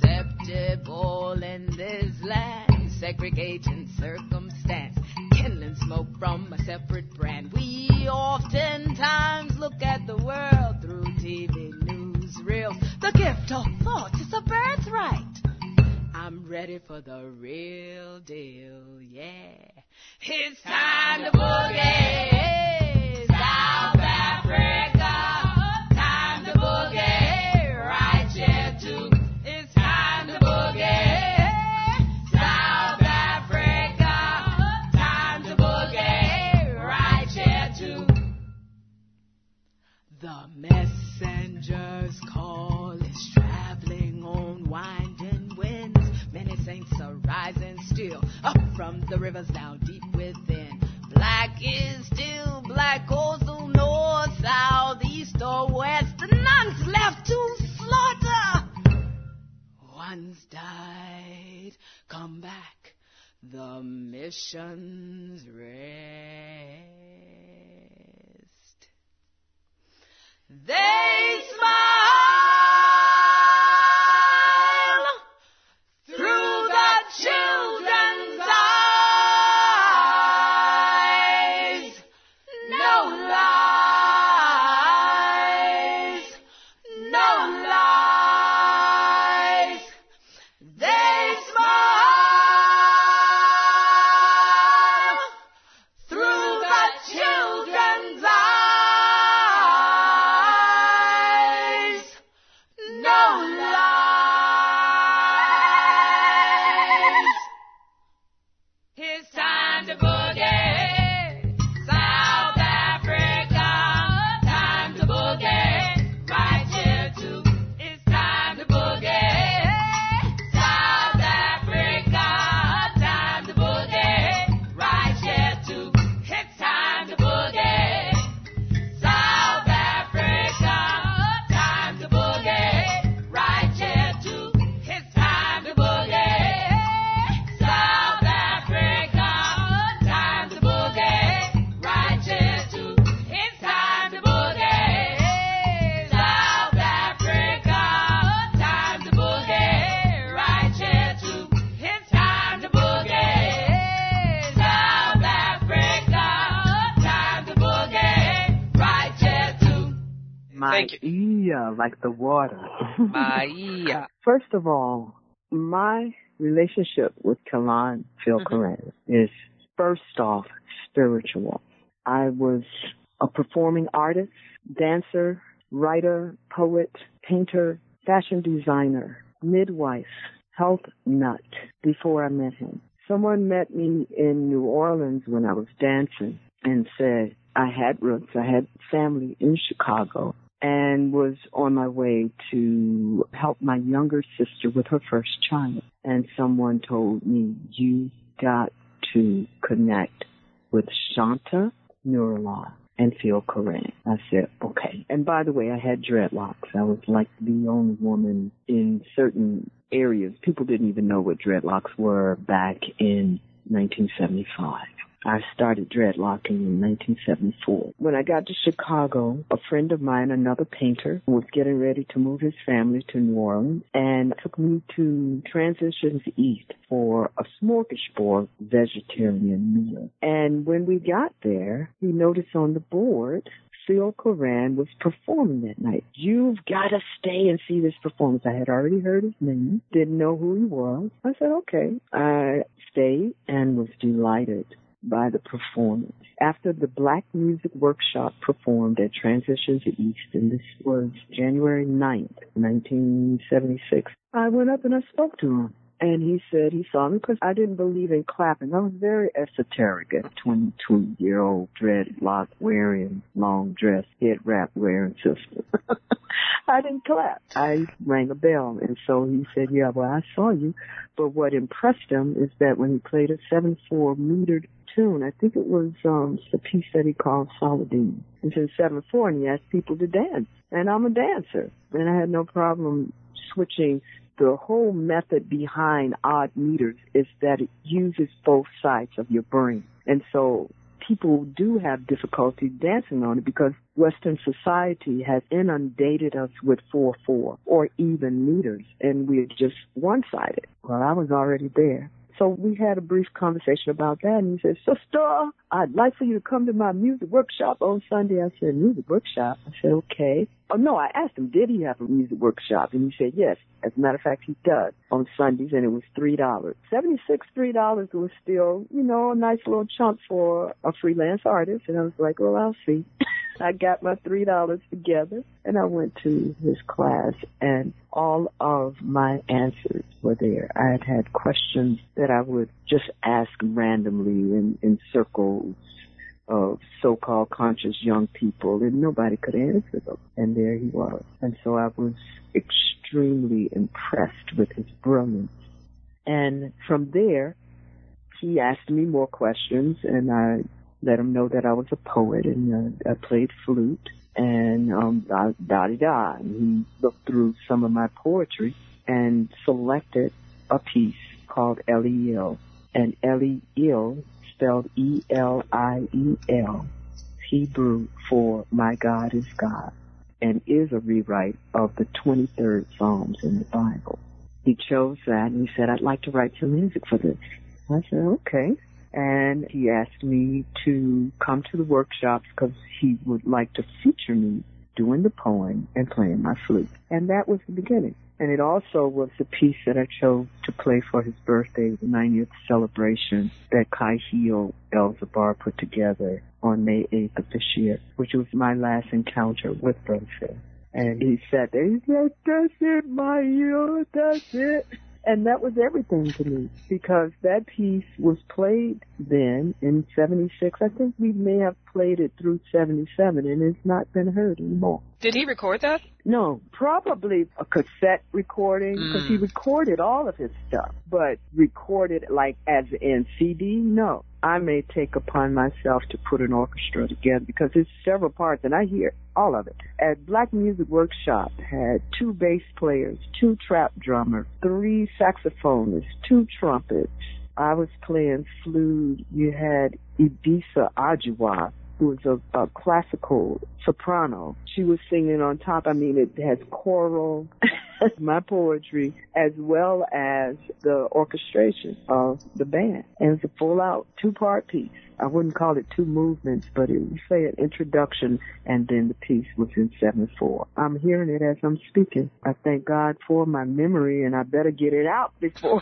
S7: acceptable in this land. Segregating circumstance, kindling smoke from a separate brand. We oftentimes look at the world through TV news reels. The gift of thought is a birthright. I'm ready for the real deal, yeah. It's time to boogie, South Africa. Time to boogie, right here too. It's time to boogie, South Africa. Time to boogie, right here too. The messenger's call is traveling on winding winds. Many saints are rising still, up from the rivers down deep within. Black is still black, coastal, north, south, east, or west. None's left to slaughter. One's died, come back, the mission's rest. They smile through the children's eyes. No lies, no lies. They smile through the children's eyes.
S8: Maia, like the water.
S9: Maia.
S8: First of all, my relationship with Kalan Phil Coran is first off spiritual. I was a performing artist, dancer, writer, poet, painter, fashion designer, midwife, health nut before I met him. Someone met me in New Orleans when I was dancing and said I had roots, I had family in Chicago, and was on my way to help my younger sister with her first child. And someone told me, you got to connect with Shanta Nurullah and Phil Coran. I said, okay. And by the way, I had dreadlocks. I was like the only woman in certain areas. People didn't even know what dreadlocks were back in 1975. I started dreadlocking in 1974. When I got to Chicago, a friend of mine, another painter, was getting ready to move his family to New Orleans and took me to Transitions East for a smorgasbord vegetarian meal. And when we got there, he noticed on the board Phil Coran was performing that night. You've got to stay and see this performance. I had already heard his name, didn't know who he was. I said, okay. I stayed and was delighted by the performance. After the Black Music Workshop performed at Transitions East, and this was January 9th, 1976, I went up and I spoke to him. And he said he saw me because I didn't believe in clapping. I was very esoteric as a 22-year-old dreadlock wearing, long dress, head wrap wearing sister. I didn't clap. I rang a bell. And so he said, yeah, well, I saw you. But what impressed him is that when he played a 7/4-metered tune, I think it was a piece that he called Saladin. It's in 7/4, and he asked people to dance. And I'm a dancer. And I had no problem switching. The whole method behind odd meters is that it uses both sides of your brain. And so people do have difficulty dancing on it because Western society has inundated us with 4/4 or even meters, and we're just one-sided. Well, I was already there. So we had a brief conversation about that, and he said, sister, I'd like for you to come to my music workshop on Sunday. I said, music workshop? I said, okay. Oh, no, I asked him, did he have a music workshop? And he said, yes. As a matter of fact, he does on Sundays, and it was $3. $3 was still, a nice little chunk for a freelance artist. And I was like, well, I'll see. I got my $3 together, and I went to his class, and all of my answers were there. I had questions that I would just ask randomly in circles of so-called conscious young people, and nobody could answer them. And there he was. And so I was extremely impressed with his brilliance. And from there, he asked me more questions, and I let him know that I was a poet, and I played flute, and da-da-da. And he looked through some of my poetry and selected a piece called Eliel. And Eliel, spelled E-L-I-E-L, Hebrew for My God is God, and is a rewrite of the 23rd Psalms in the Bible. He chose that, and he said, I'd like to write some music for this. I said, okay. And he asked me to come to the workshops because he would like to feature me doing the poem and playing my flute. And that was the beginning. And it also was the piece that I chose to play for his birthday, the 90th celebration that Kai Heel El-Zabar put together on May 8th of this year, which was my last encounter with Brother Phil. And he sat there, he said, that's it, my heel, that's it. And that was everything to me, because that piece was played then in 76. I think we may have played it through 77, and it's not been heard anymore.
S9: Did he record that?
S8: No, probably a cassette recording, because he recorded all of his stuff, but recorded like as in CD, no. I may take upon myself to put an orchestra together because it's several parts, and I hear all of it. At Black Music Workshop, had 2 bass players, 2 trap drummers, 3 saxophonists, 2 trumpets. I was playing flute. You had Ibisa Ajiwa, who was a classical soprano. She was singing on top. I mean, it has choral, my poetry, as well as the orchestration of the band. And it's a full-out 2-part piece. I wouldn't call it two movements, but it would say an introduction and then the piece was in 7/4. I'm hearing it as I'm speaking. I thank God for my memory, and I better get it out before,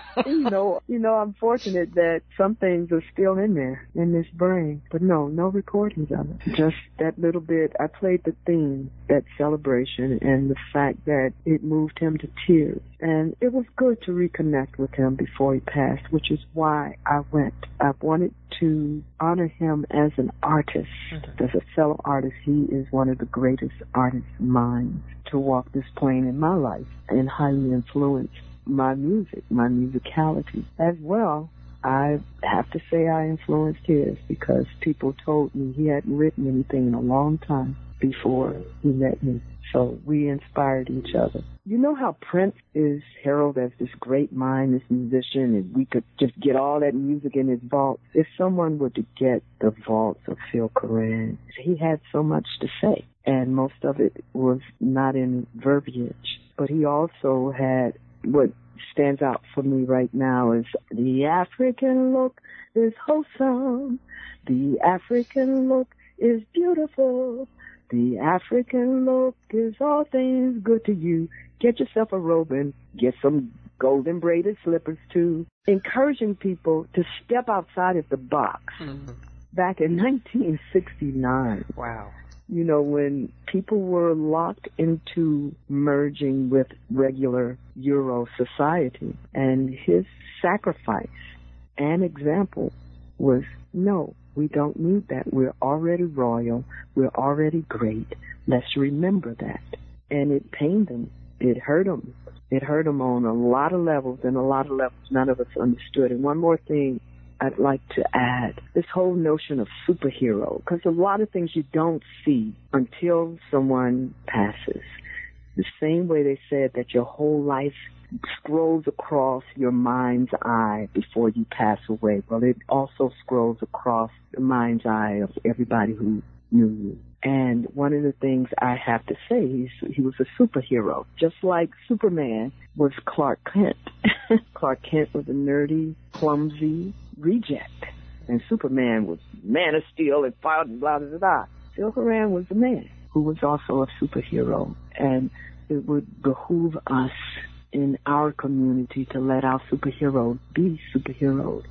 S8: I'm fortunate that some things are still in there, in this brain. But no recordings of it. Just that little bit. I played the theme, that celebration, and the fact that it moved him to tears. And it was good to reconnect with him before he passed, which is why I went. I wanted to honor him as an artist, as a fellow artist. He is one of the greatest artist minds to walk this plane in my life and highly influenced my music, my musicality. As well, I have to say I influenced his because people told me he hadn't written anything in a long time before he met me. So we inspired each other. You know how Prince is heralded as this great mind, this musician, and we could just get all that music in his vault. If someone were to get the vaults of Phil Coran, he had so much to say, and most of it was not in verbiage. But he also had what stands out for me right now is the African look is wholesome. The African look is beautiful. The African look is all things good to you. Get yourself a robe and get some golden braided slippers too. Encouraging people to step outside of the box. Back in 1969.
S1: Wow.
S8: When people were locked into merging with regular Euro society, and his sacrifice and example was, no, we don't need that. We're already royal. We're already great. Let's remember that. And it pained him. It hurt him. It hurt him on a lot of levels, and a lot of levels none of us understood. And one more thing I'd like to add, this whole notion of superhero, because a lot of things you don't see until someone passes. The same way they said that your whole life scrolls across your mind's eye before you pass away. Well, it also scrolls across the mind's eye of everybody who knew you. And one of the things I have to say, he was a superhero, just like Superman was Clark Kent. Clark Kent was a nerdy, clumsy reject, and Superman was Man of Steel and fire and blah, blah, blah. Phil Coran was a man who was also a superhero, and it would behoove us in our community to let our superheroes be superheroes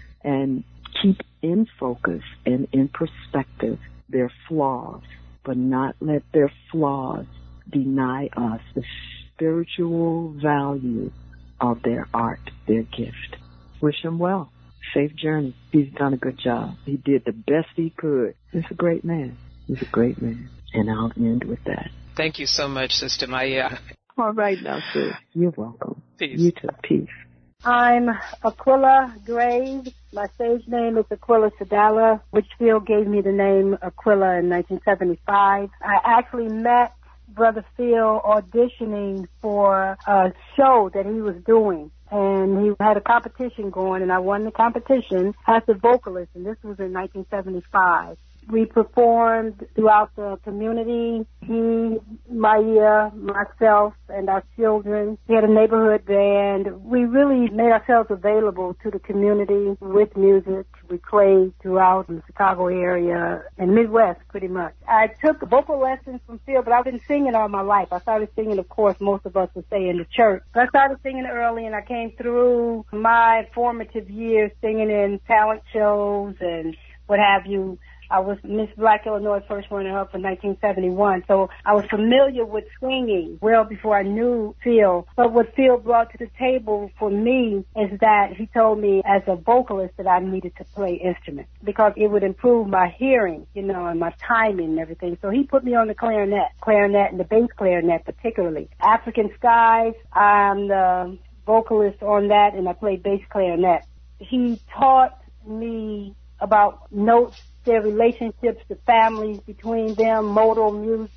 S8: and keep in focus and in perspective their flaws, but not let their flaws deny us the spiritual value of their art, their gift. Wish him well. Safe journey. He's done a good job. He did the best he could. He's a great man. He's a great man. And I'll end with that.
S9: Thank you so much, Sister Maya.
S8: All right now, sis. You're welcome.
S9: Peace.
S8: You too. Peace.
S10: I'm Aquila Graves. My stage name is Aquila Sadala. Richfield gave me the name Aquila in 1975. I actually met Brother Phil auditioning for a show that he was doing. And he had a competition going, and I won the competition as a vocalist, and this was in 1975. We performed throughout the community, he, Maya, myself, and our children. We had a neighborhood band. We really made ourselves available to the community with music. We played throughout the Chicago area and Midwest, pretty much. I took vocal lessons from Phil, but I've been singing all my life. I started singing, of course, most of us would say in the church. But I started singing early, and I came through my formative years singing in talent shows and what have you. I was Miss Black Illinois first runner-up in 1971, so I was familiar with singing well before I knew Phil. But what Phil brought to the table for me is that he told me as a vocalist that I needed to play instruments because it would improve my hearing, and my timing and everything. So he put me on the clarinet and the bass clarinet particularly. African Skies, I'm the vocalist on that, and I play bass clarinet. He taught me about notes, their relationships, the families between them, modal music,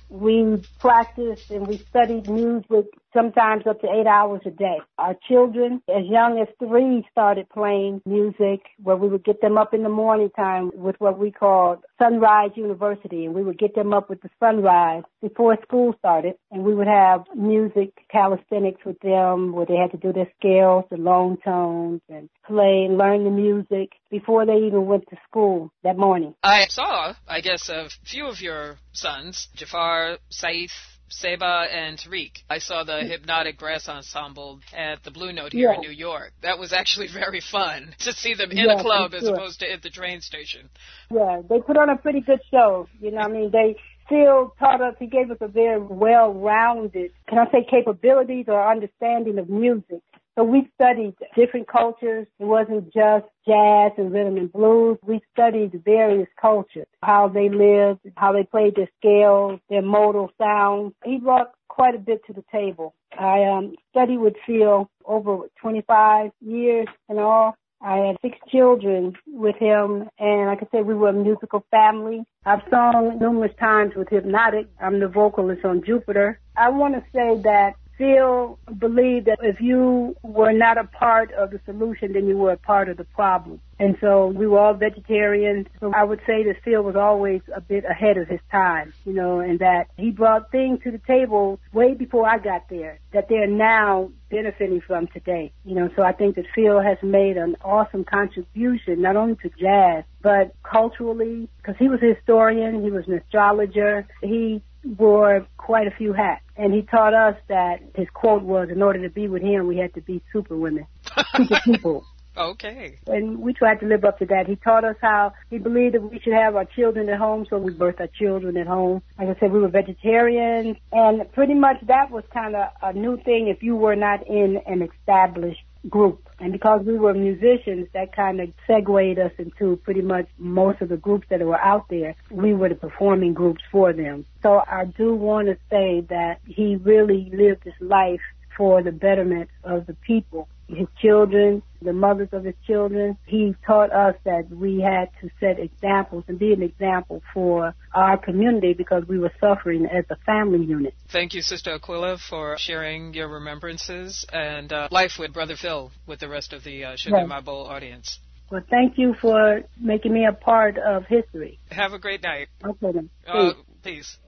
S10: We practiced and we studied music sometimes up to 8 hours a day. Our children, as young as 3, started playing music where we would get them up in the morning time with what we called Sunrise University, and we would get them up with the sunrise before school started, and we would have music calisthenics with them where they had to do their scales, the long tones, and play and learn the music before they even went to school that morning.
S9: I saw, I guess, a few of your sons, Jafar, Saif, Seba, and Tariq. I saw the Hypnotic Brass Ensemble at the Blue Note here in New York. That was actually very fun to see them in a club as opposed to at the train station.
S10: Yeah, they put on a pretty good show. You know what I mean? They still taught us, he gave us a very well-rounded, can I say, capabilities or understanding of music. So we studied different cultures. It wasn't just jazz and rhythm and blues. We studied various cultures, how they lived, how they played their scales, their modal sounds. He brought quite a bit to the table. I studied with Phil over 25 years in all. I had 6 children with him, and like I said, we were a musical family. I've sung numerous times with Hypnotic. I'm the vocalist on Jupiter. I want to say that Phil believed that if you were not a part of the solution, then you were a part of the problem. And so we were all vegetarians. So I would say that Phil was always a bit ahead of his time, you know, and that he brought things to the table way before I got there that they're now benefiting from today. You know, so I think that Phil has made an awesome contribution, not only to jazz, but culturally, because he was a historian, he was an astrologer, he wore quite a few hats. And he taught us that his quote was, in order to be with him, we had to be super women, super people.
S9: Okay.
S10: And we tried to live up to that. He taught us how he believed that we should have our children at home, so we birthed our children at home. Like I said, we were vegetarians, and pretty much that was kind of a new thing if you were not in an established group. And because we were musicians, that kind of segued us into pretty much most of the groups that were out there. We were the performing groups for them. So I do want to say that he really lived his life for the betterment of the people, his children, the mothers of his children. He taught us that we had to set examples and be an example for our community because we were suffering as a family unit.
S9: Thank you, Sister Aquila, for sharing your remembrances and life with Brother Phil with the rest of the Sugar in My Bowl audience.
S10: Well, thank you for making me a part of history.
S9: Have a great night.
S10: Okay, then.
S9: Peace.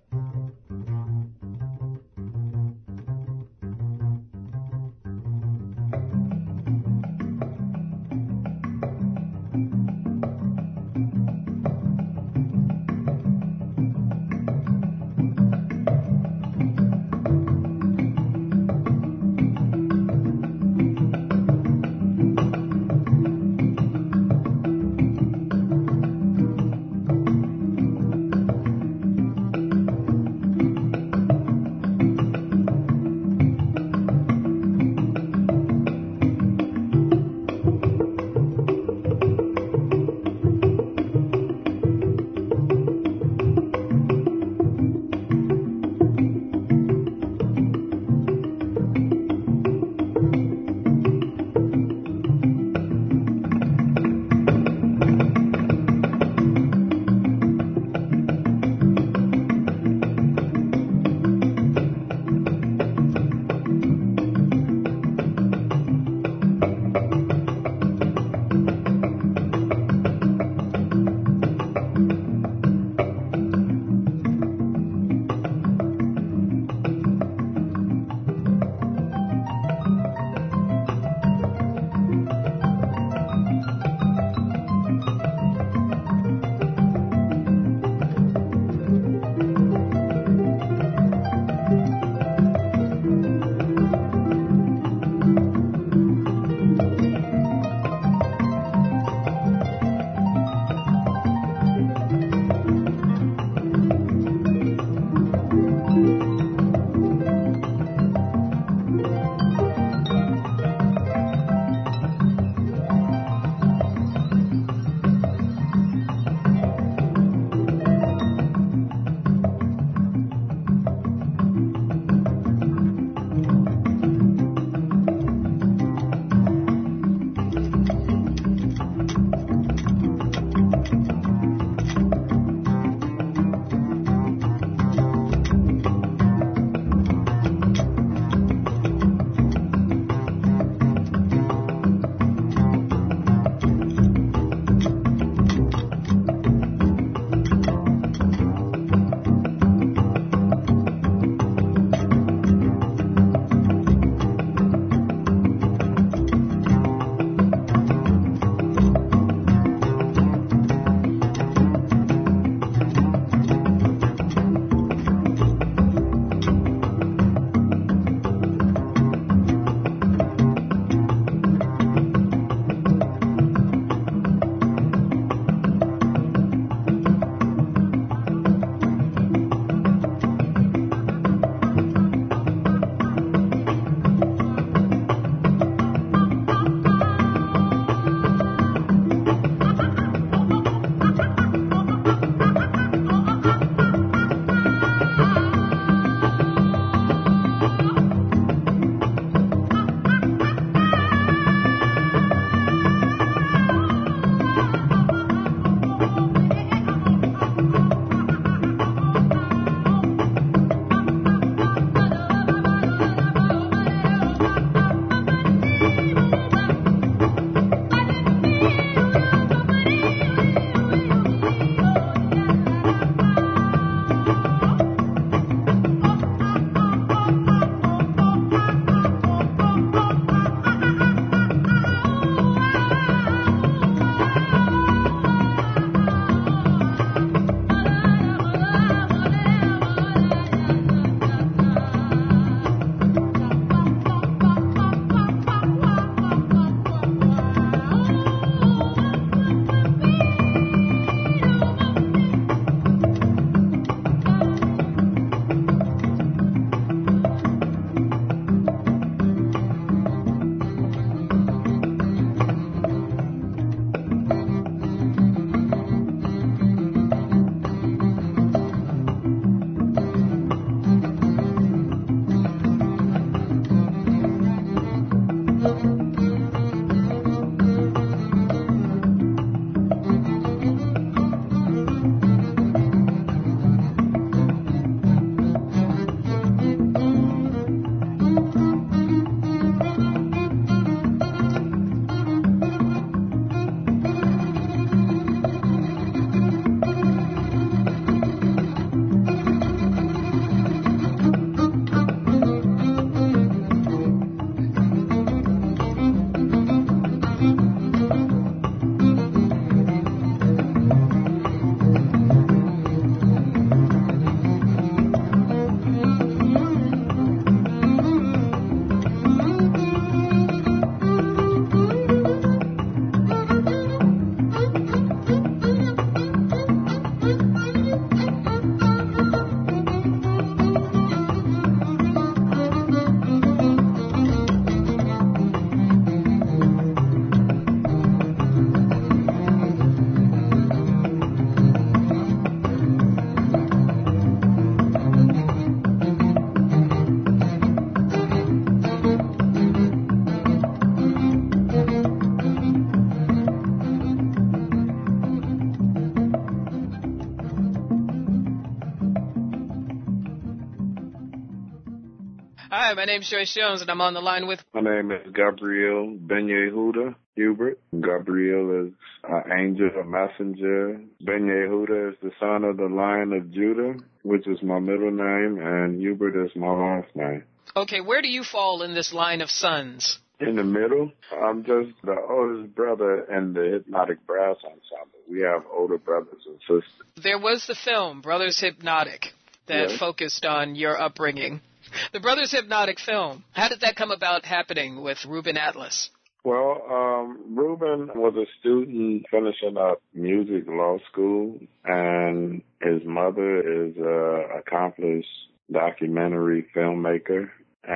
S9: Hi, my name's Joyce Jones, and I'm on the line with...
S11: My name is Gabriel Ben-Yehuda Hubert. Gabriel is an angel, a messenger. Ben-Yehuda is the son of the Lion of Judah, which is my middle name, and Hubert is my last name.
S9: Okay, where do you fall in this line of sons?
S11: In the middle. I'm just the oldest brother in the Hypnotic Brass Ensemble. We have older brothers and sisters.
S9: There was the film, Brothers Hypnotic, that focused on your upbringing. The Brothers Hypnotic film, how did that come about happening with Ruben Atlas?
S11: Well, Ruben was a student finishing up music law school, and his mother is an accomplished documentary filmmaker.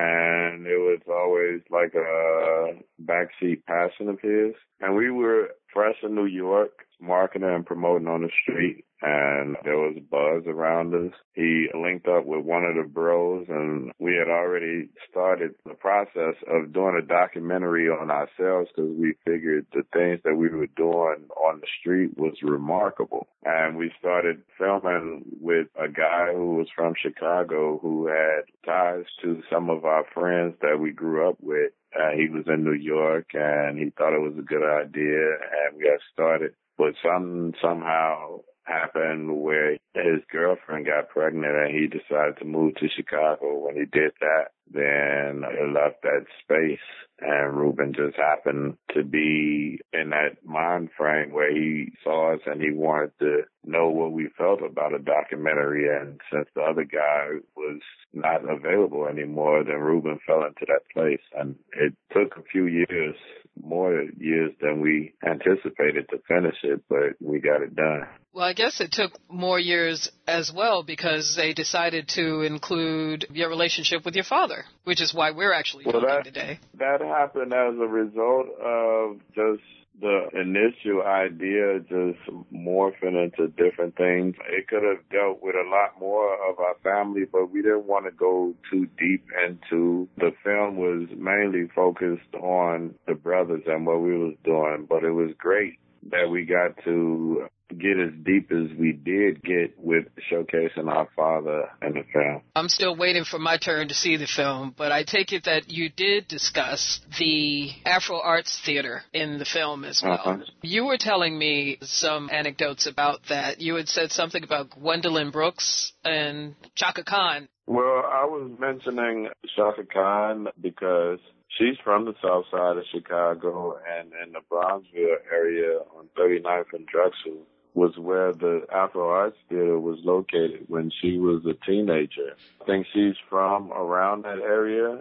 S11: And it was always like a backseat passion of his. And we were fresh in New York, marketing and promoting on the street, and there was buzz around us. He linked up with one of the bros, and we had already started the process of doing a documentary on ourselves because we figured the things that we were doing on the street was remarkable. And we started filming with a guy who was from Chicago who had ties to some of our friends that we grew up with. He was in New York, and he thought it was a good idea, and we got started. But something somehow happened where his girlfriend got pregnant, and he decided to move to Chicago. When he did that, then it left that space, and Ruben just happened to be in that mind frame where he saw us and he wanted to know what we felt about a documentary. And since the other guy was not available anymore, then Ruben fell into that place. And it took a few years, more years than we anticipated to finish it, but we got it done.
S9: Well, I guess it took more years as well because they decided to include your relationship with your father, which is why we're actually talking today.
S11: That happened as a result of just the initial idea just morphing into different things. It could have dealt with a lot more of our family, but we didn't want to go too deep into. The film was mainly focused on the brothers and what we was doing, but it was great that we got to get as deep as we did get with showcasing our father in the film.
S9: I'm still waiting for my turn to see the film, but I take it that you did discuss the Afro Arts Theater in the film as well. You were telling me some anecdotes about that. You had said something about Gwendolyn Brooks and Chaka Khan.
S11: Well, I was mentioning Chaka Khan because she's from the south side of Chicago, and in the Bronxville area on 39th and Drexel was where the Afro Arts Theater was located when she was a teenager. I think she's from around that area,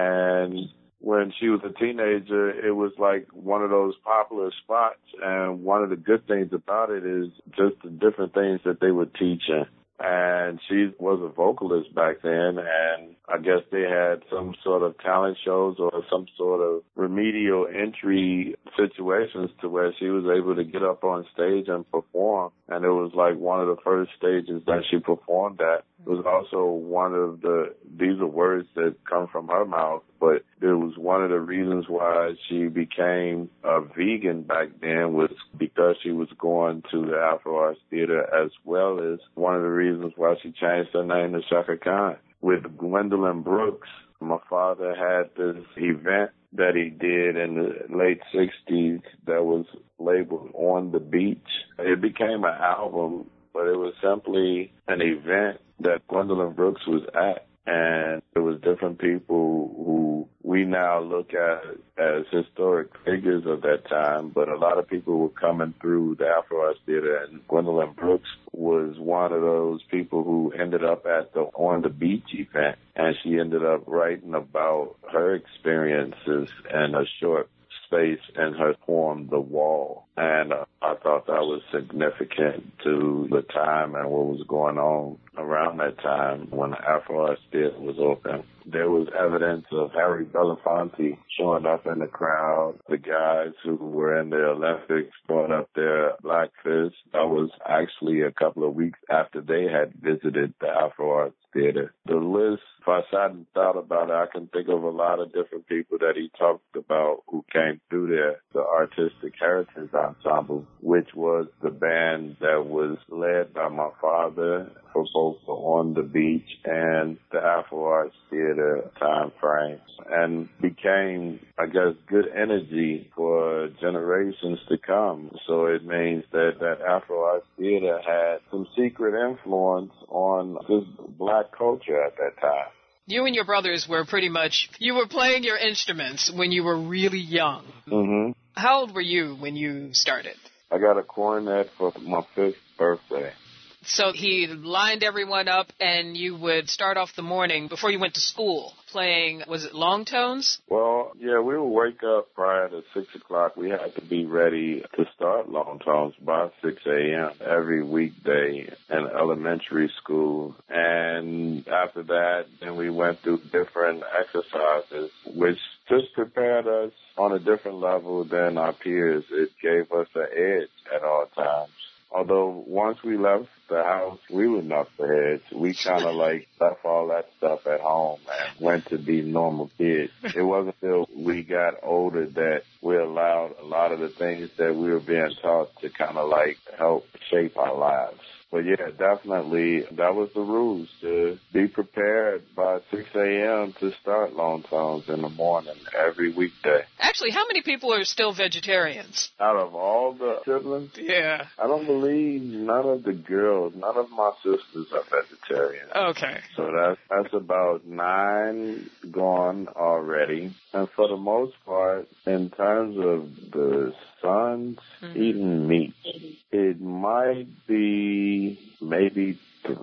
S11: and when she was a teenager, it was like one of those popular spots, and one of the good things about it is just the different things that they were teaching. And she was a vocalist back then, and I guess they had some sort of talent shows or some sort of remedial entry situations to where she was able to get up on stage and perform. And it was like one of the first stages that she performed at. It was also one of these are words that come from her mouth, but it was one of the reasons why she became a vegan back then was because she was going to the Afro Arts Theater, as well as one of the reasons why she changed her name to Chaka Khan. With Gwendolyn Brooks, my father had this event that he did in the late 60s that was labeled On the Beach. It became an album, but it was simply an event that Gwendolyn Brooks was at. And there was different people who we now look at as historic figures of that time, but a lot of people were coming through the Afro Arts Theater, and Gwendolyn Brooks was one of those people who ended up at the On the Beach event, and she ended up writing about her experiences in a short space in her poem, The Wall. And I thought that was significant to the time and what was going on around that time when the Afro Arts Theater was open. There was evidence of Harry Belafonte showing up in the crowd. The guys who were in the Olympics brought up their blackfish. That was actually a couple of weeks after they had visited the Afro Arts Theater. The list, if I sat and thought about it, I can think of a lot of different people that he talked about who came through there. The Artistic Heritage Ensemble, which was the band that was led by my father for both on the beach and the Afro Arts Theater time frame, and became, I guess, good energy for generations to come. So it means that Afro Arts Theater had some secret influence on just black culture at that time.
S9: You and your brothers were you were playing your instruments when you were really young.
S11: Mm-hmm.
S9: How old were you when you started?
S11: I got a cornet for my 5th birthday.
S9: So he lined everyone up, and you would start off the morning before you went to school playing, was it long tones?
S11: Well, yeah, we would wake up prior to 6 o'clock. We had to be ready to start long tones by 6 a.m. every weekday in elementary school. And after that, then we went through different exercises, which just prepared us on a different level than our peers. It gave us an edge at all times. Although once we left the house, we were knuckleheads. We kind of left all that stuff at home and went to be normal kids. It wasn't until we got older that we allowed a lot of the things that we were being taught to kind of help shape our lives. But yeah, definitely that was the rules, to be prepared by 6 a.m. to start long tones in the morning every weekday.
S9: Actually, how many people are still vegetarians?
S11: Out of all the siblings?
S9: Yeah.
S11: I don't believe none of the girls, none of my sisters are vegetarian.
S9: Okay.
S11: So that's about 9 gone already. And for the most part, in terms of the sons eating meat, it might be maybe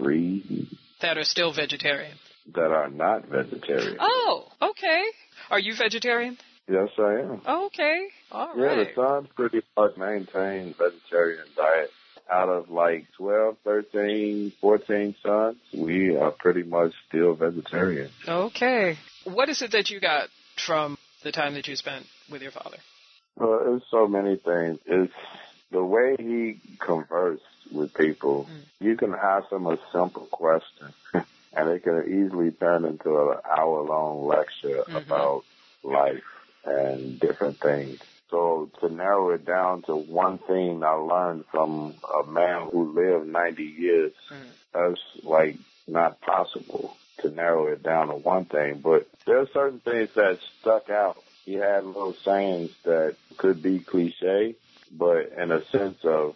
S11: 3
S9: that are still vegetarian.
S11: That are not vegetarian.
S9: Oh, okay. Are you vegetarian?
S11: Yes, I am.
S9: Okay. All right.
S11: Yeah, the sons pretty much maintain vegetarian diet. Out of 12, 13, 14 sons, we are pretty much still vegetarian.
S9: Okay. What is it that you got from the time that you spent with your father?
S11: Well, it's so many things. It's the way he conversed with people. You can ask him a simple question, and it can easily turn into an hour-long lecture about life and different things. So to narrow it down to one thing I learned from a man who lived 90 years, that's not possible to narrow it down to one thing. But there are certain things that stuck out. He had little sayings that could be cliche, but in a sense of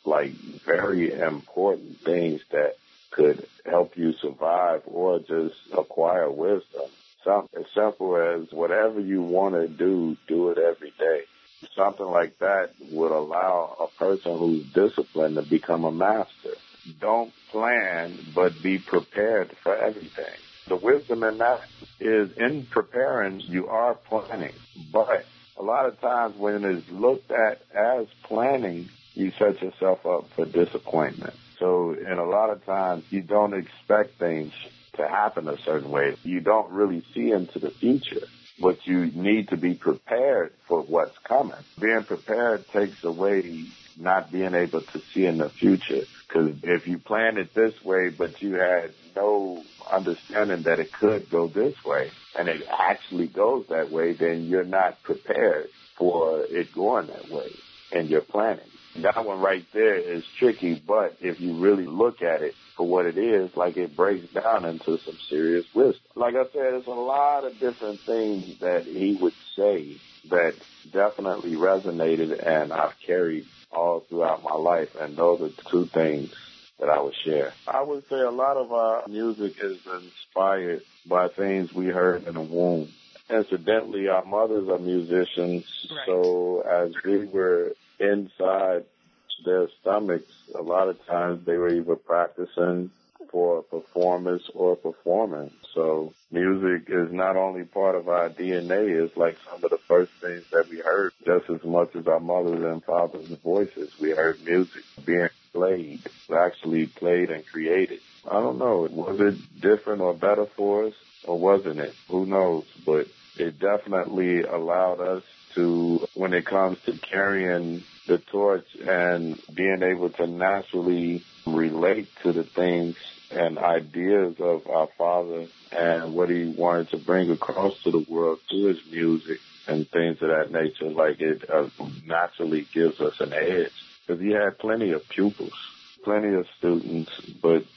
S11: very important things that could help you survive or just acquire wisdom. Something as simple as whatever you want to do it every day. Something like that would allow a person who's disciplined to become a master. Don't plan, but be prepared for everything. The wisdom in that is in preparing, you are planning. But a lot of times when it's looked at as planning, you set yourself up for disappointment. So in a lot of times, you don't expect things to happen a certain way. You don't really see into the future, but you need to be prepared for what's coming. Being prepared takes away not being able to see in the future. Because if you planned it this way, but you had no understanding that it could go this way, and it actually goes that way, then you're not prepared for it going that way in your planning. That one right there is tricky, but if you really look at it for what it is, it breaks down into some serious wisdom. Like I said, there's a lot of different things that he would say that definitely resonated and I've carried all throughout my life, and those are the 2 things that I would share. I would say a lot of our music is inspired by things we heard in the womb. Incidentally, our mothers are musicians, so as we were inside their stomachs, a lot of times they were either practicing for a performance or performing. So music is not only part of our DNA, it's like some of the first things that we heard. Just as much as our mothers and fathers' voices, we heard music being played, actually played and created. I don't know, was it different or better for us, or wasn't it? Who knows? But it definitely allowed us to, when it comes to carrying the torch and being able to naturally relate to the things and ideas of our father and what he wanted to bring across to the world through his music and things of that nature, it naturally gives us an edge. Because he had plenty of pupils, plenty of students, but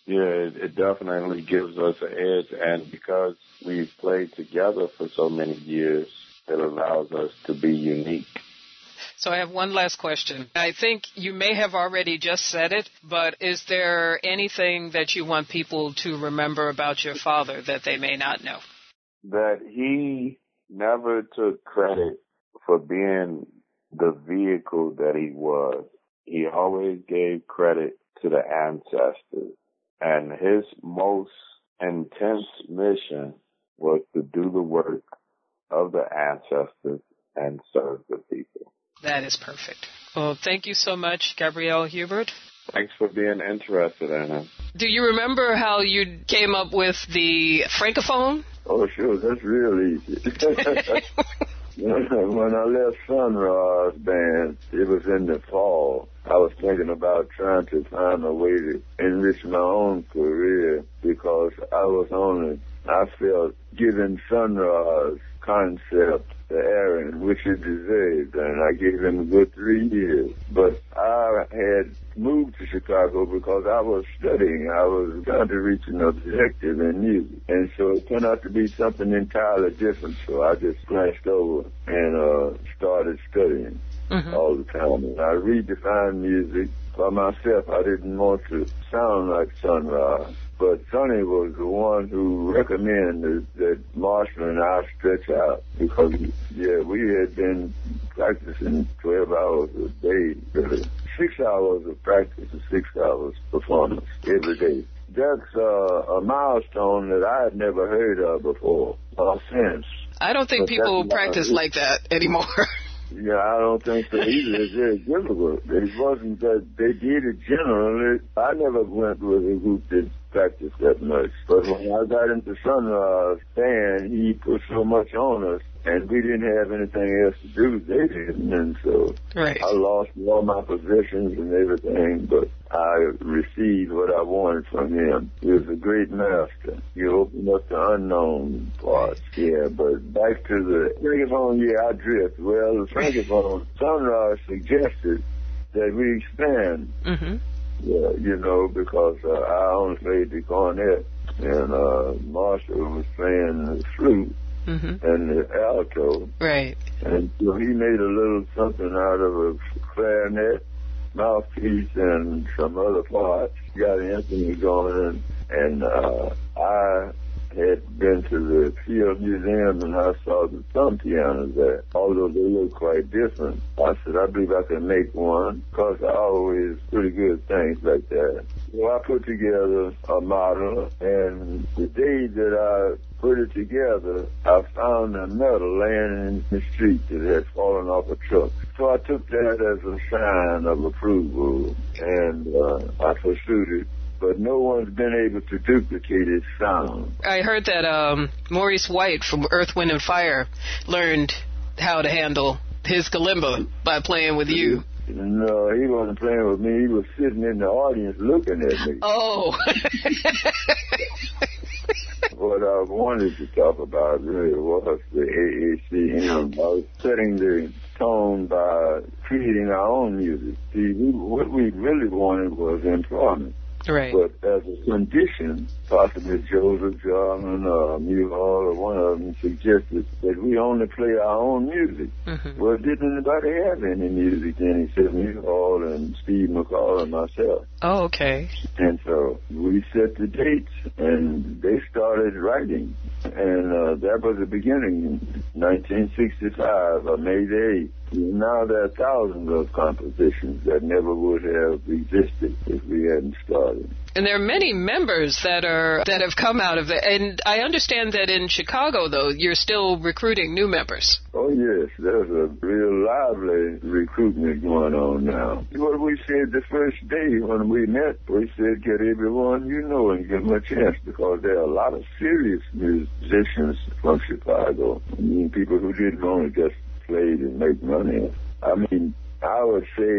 S11: Yeah, it definitely gives us an edge, and because we've played together for so many years, it allows us to be unique.
S9: So I have one last question. I think you may have already just said it, but is there anything that you want people to remember about your father that they may not know?
S11: That he never took credit for being the vehicle that he was. He always gave credit to the ancestors. And his most intense mission was to do the work of the ancestors and serve the people.
S9: That is perfect. Well, thank you so much, Gabriel Hubert.
S11: Thanks for being interested in him.
S9: Do you remember how you came up with the Francophone?
S4: Oh, sure. That's real easy. When I left Sun Ra's band, it was in the fall. I was thinking about trying to find a way to enrich my own career because I felt giving Sun Ra's concept the air in which it deserved, and I gave him a good 3 years. But I had moved to Chicago because I was studying. I was trying to reach an objective in music, and so it turned out to be something entirely different. So I just flashed over and started studying all the time. And I redefined music for myself. I didn't want to sound like Sun Ra. But Sonny was the one who recommended that Marshall and I stretch out because, we had been practicing 12 hours a day, really. 6 hours of practice and 6 hours performance every day. That's a milestone that I had never heard of before or since.
S9: I don't think people practice like that anymore.
S4: Yeah, I don't think so either. It's very difficult. It wasn't that they did it generally. I never went with a group that practiced that much. But when I got into Sun Ra's band, he put so much on us, and we didn't have anything else to do. They didn't, and so I lost all my possessions and everything, but I received what I wanted from him. He was a great master. He opened up the unknown parts. Yeah, but back to the Francophone, I drift. Well, the Francophone, Sun Ra suggested that we expand. Yeah, because I only played the cornet, and Marshall was playing the flute and the alto.
S9: Right.
S4: And so he made a little something out of a clarinet, mouthpiece, and some other parts. Got an instrument going, and I had been to the Field Museum and I saw the thumb pianos there, although they look quite different. I said, I believe I can make one because I always pretty good at things like that. So I put together a model, and the day that I put it together, I found a medal laying in the street that had fallen off a truck. So I took that as a sign of approval, and I pursued it. But no one's been able to duplicate its sound.
S9: I heard that Maurice White from Earth, Wind, and Fire learned how to handle his kalimba by playing with you.
S4: No, he wasn't playing with me. He was sitting in the audience looking at me.
S9: Oh.
S4: What I wanted to talk about really was the AACM. I was setting the tone by creating our own music. See, what we really wanted was employment.
S9: Right.
S4: But as a condition, possibly Joseph Jarman or Mew Hall or one of them suggested that we only play our own music. Well, didn't anybody have any music then except Mew Hall and Steve McCall and myself?
S9: Oh, okay.
S4: And so we set the dates, and they started writing. And that was the beginning, 1965, May the 8th. Now there are thousands of compositions that never would have existed if we hadn't started.
S9: And there are many members that have come out of it. And I understand that in Chicago, though, you're still recruiting new members.
S4: Oh, yes. There's a real lively recruitment going on now. What we said the first day when we met, we said, get everyone you know and give them a chance, because there are a lot of serious musicians from Chicago. I mean, people who didn't only just play to make money. I mean, I would say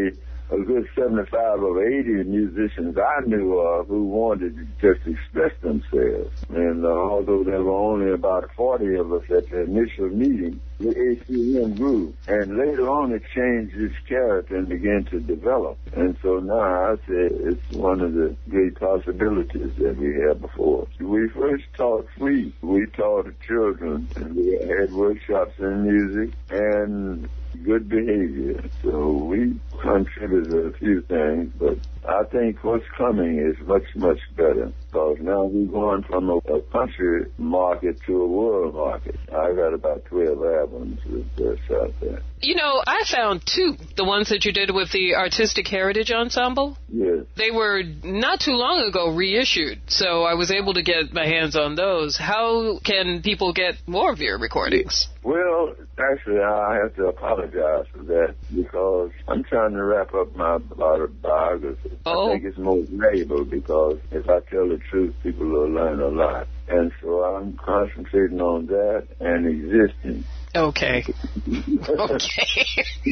S4: a good 75 or 80 musicians I knew of who wanted to just express themselves. And although there were only about 40 of us at the initial meeting, the ACM grew. And later on it changed its character and began to develop. And so now I say it's one of the great possibilities that we have before us. We first taught free. We taught the children, and we had workshops in music and good behavior. So we contributed a few things, but I think what's coming is much, much better, because now we're going from a country market to a world market. I got about 12 albums that's out there.
S9: You know, I found two, the ones that you did with the Artistic Heritage Ensemble.
S4: Yes.
S9: They were not too long ago reissued, so I was able to get my hands on those. How can people get more of your recordings?
S4: Well, actually, I have to apologize for that because I'm trying to wrap up my autobiography.
S9: Oh.
S4: I think it's more valuable because if I tell the truth, people will learn a lot. And so I'm concentrating on that and existing.
S9: Okay. Okay.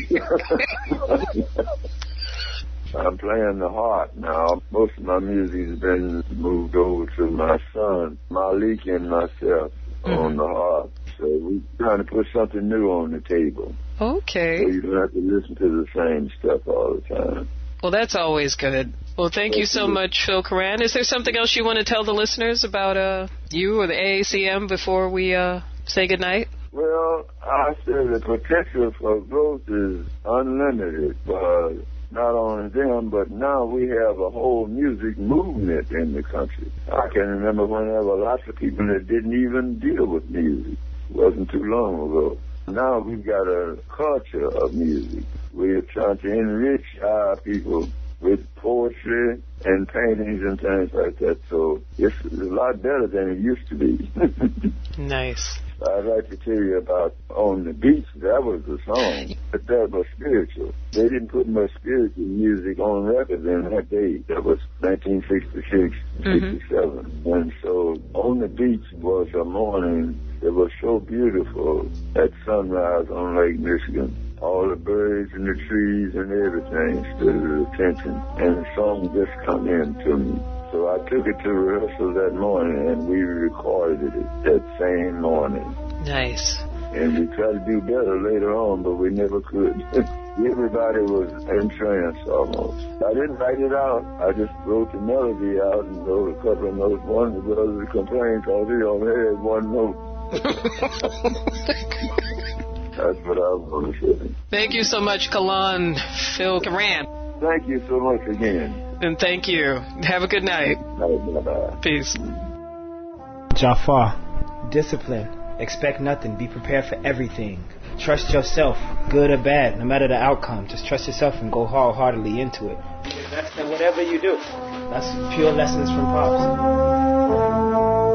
S4: I'm playing the harp now. Most of my music has been moved over to my son, Malik, and myself on the harp. So we're trying to put something new on the table.
S9: Okay.
S4: So you don't have to listen to the same stuff all the time.
S9: Well, that's always good. Well, thank you so much, Phil Curran. Is there something else you want to tell the listeners about you or the AACM before we say goodnight?
S4: Well, I say the potential for growth is unlimited, but not only them, but now we have a whole music movement in the country. I can remember when there were lots of people that didn't even deal with music. It wasn't too long ago. Now we've got a culture of music. We're trying to enrich our people with poetry and paintings and things like that. So it's a lot better than it used to be.
S9: Nice.
S4: I'd like to tell you about On the Beach. That was the song, but that was spiritual. They didn't put much spiritual music on records in that day. That was 1966, 67. And so On the Beach was a morning that was so beautiful at sunrise on Lake Michigan. All the birds and the trees and everything stood at attention. And the song just come in to me. So I took it to rehearsal that morning, and we recorded it that same morning.
S9: Nice.
S4: And we tried to do better later on, but we never could. Everybody was entranced almost. I didn't write it out. I just wrote the melody out and wrote a couple of notes. One of the brothers complained because he only had one note. That's what I was going to say.
S9: Thank you so much, Kalan Phil Curran.
S4: Thank you so much again.
S9: And thank you. Have a good night.
S4: Bye-bye.
S9: Peace.
S12: Jafar. Discipline. Expect nothing. Be prepared for everything. Trust yourself, good or bad, no matter the outcome. Just trust yourself and go wholeheartedly into it. Invest in whatever you do. That's pure lessons from Pops.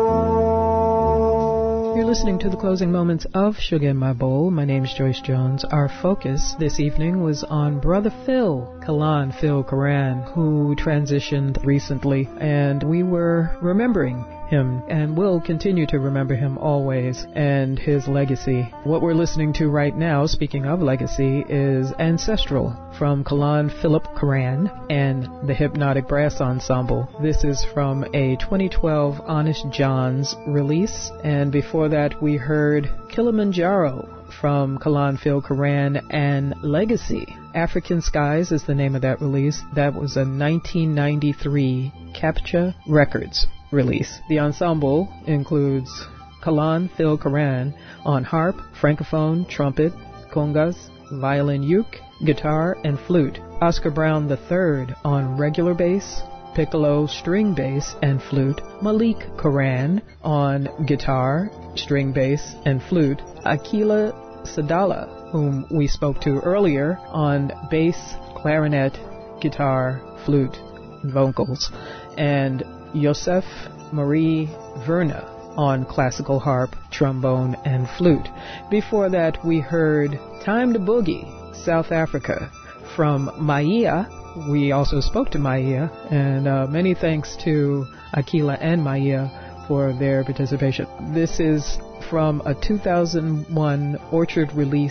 S1: You're listening to the closing moments of Sugar in My Bowl. My name's Joyce Jones. Our focus this evening was on Brother Phil, Kalan Phil Curran, who transitioned recently, and we were remembering him and will continue to remember him always and his legacy. What we're listening to right now, speaking of legacy, is Ancestral from Kalan Philip Curran and the Hypnotic Brass Ensemble. This is from a 2012 Honest John's release, and before that we heard Kilimanjaro from Kalan Phil Curran and Legacy. African Skies is the name of that release. That was a 1993 Capture Records release. The ensemble includes Kalan Phil Curran on harp, francophone, trumpet, congas, violin uke, guitar, and flute. Oscar Brown III on regular bass, piccolo, string bass, and flute. Malik Curran on guitar, string bass, and flute. Akila Sadala, whom we spoke to earlier, on bass, clarinet, guitar, flute, and vocals. And Yosef Marie Verna on classical harp, trombone, and flute. Before that, we heard Time to Boogie, South Africa, from Maia. We also spoke to Maia, and many thanks to Akila and Maia for their participation. This is from a 2001 Orchard release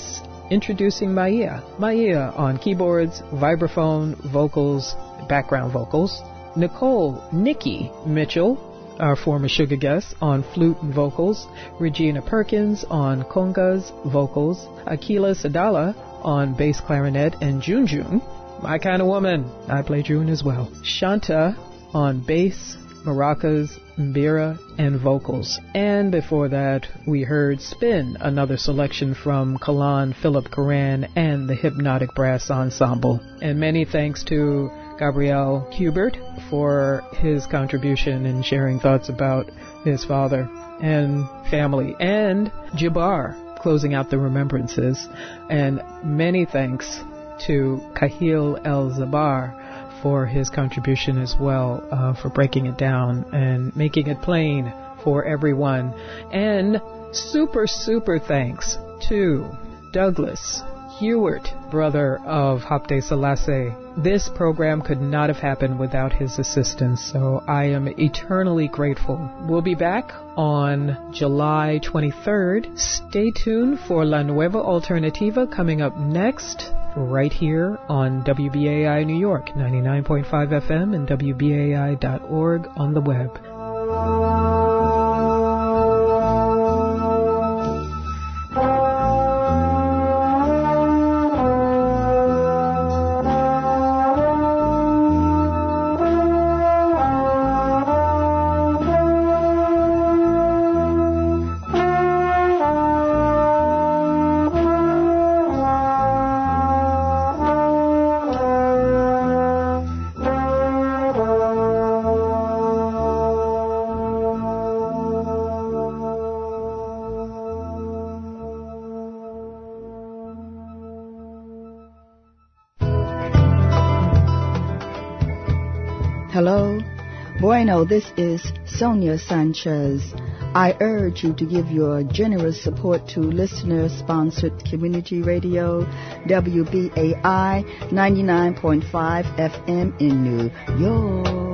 S1: introducing Maia. Maia on keyboards, vibraphone, vocals, background vocals. Nikki Mitchell, our former Sugar guest, on flute and vocals. Regina Perkins on congas, vocals. Akila Sadala on bass clarinet and Junjun, my kind of woman. I play June as well. Shanta on bass, maracas, mbira, and vocals. And before that, we heard Spin, another selection from Kalan Philip Karan and the Hypnotic Brass Ensemble. And many thanks to Gabriel Hubert for his contribution in sharing thoughts about his father and family. And Jabbar, closing out the remembrances. And many thanks to Kahil El-Zabar for his contribution as well, for breaking it down and making it plain for everyone. And super thanks to Douglas Hewart, brother of Hapte Selassie. This program could not have happened without his assistance, so I am eternally grateful. We'll be back on July 23rd. Stay tuned for La Nueva Alternativa coming up next, right here on WBAI New York, 99.5 FM and WBAI.org on the web.
S13: Hello. Bueno, this is Sonia Sanchez. I urge you to give your generous support to listener-sponsored community radio, WBAI 99.5 FM in New York.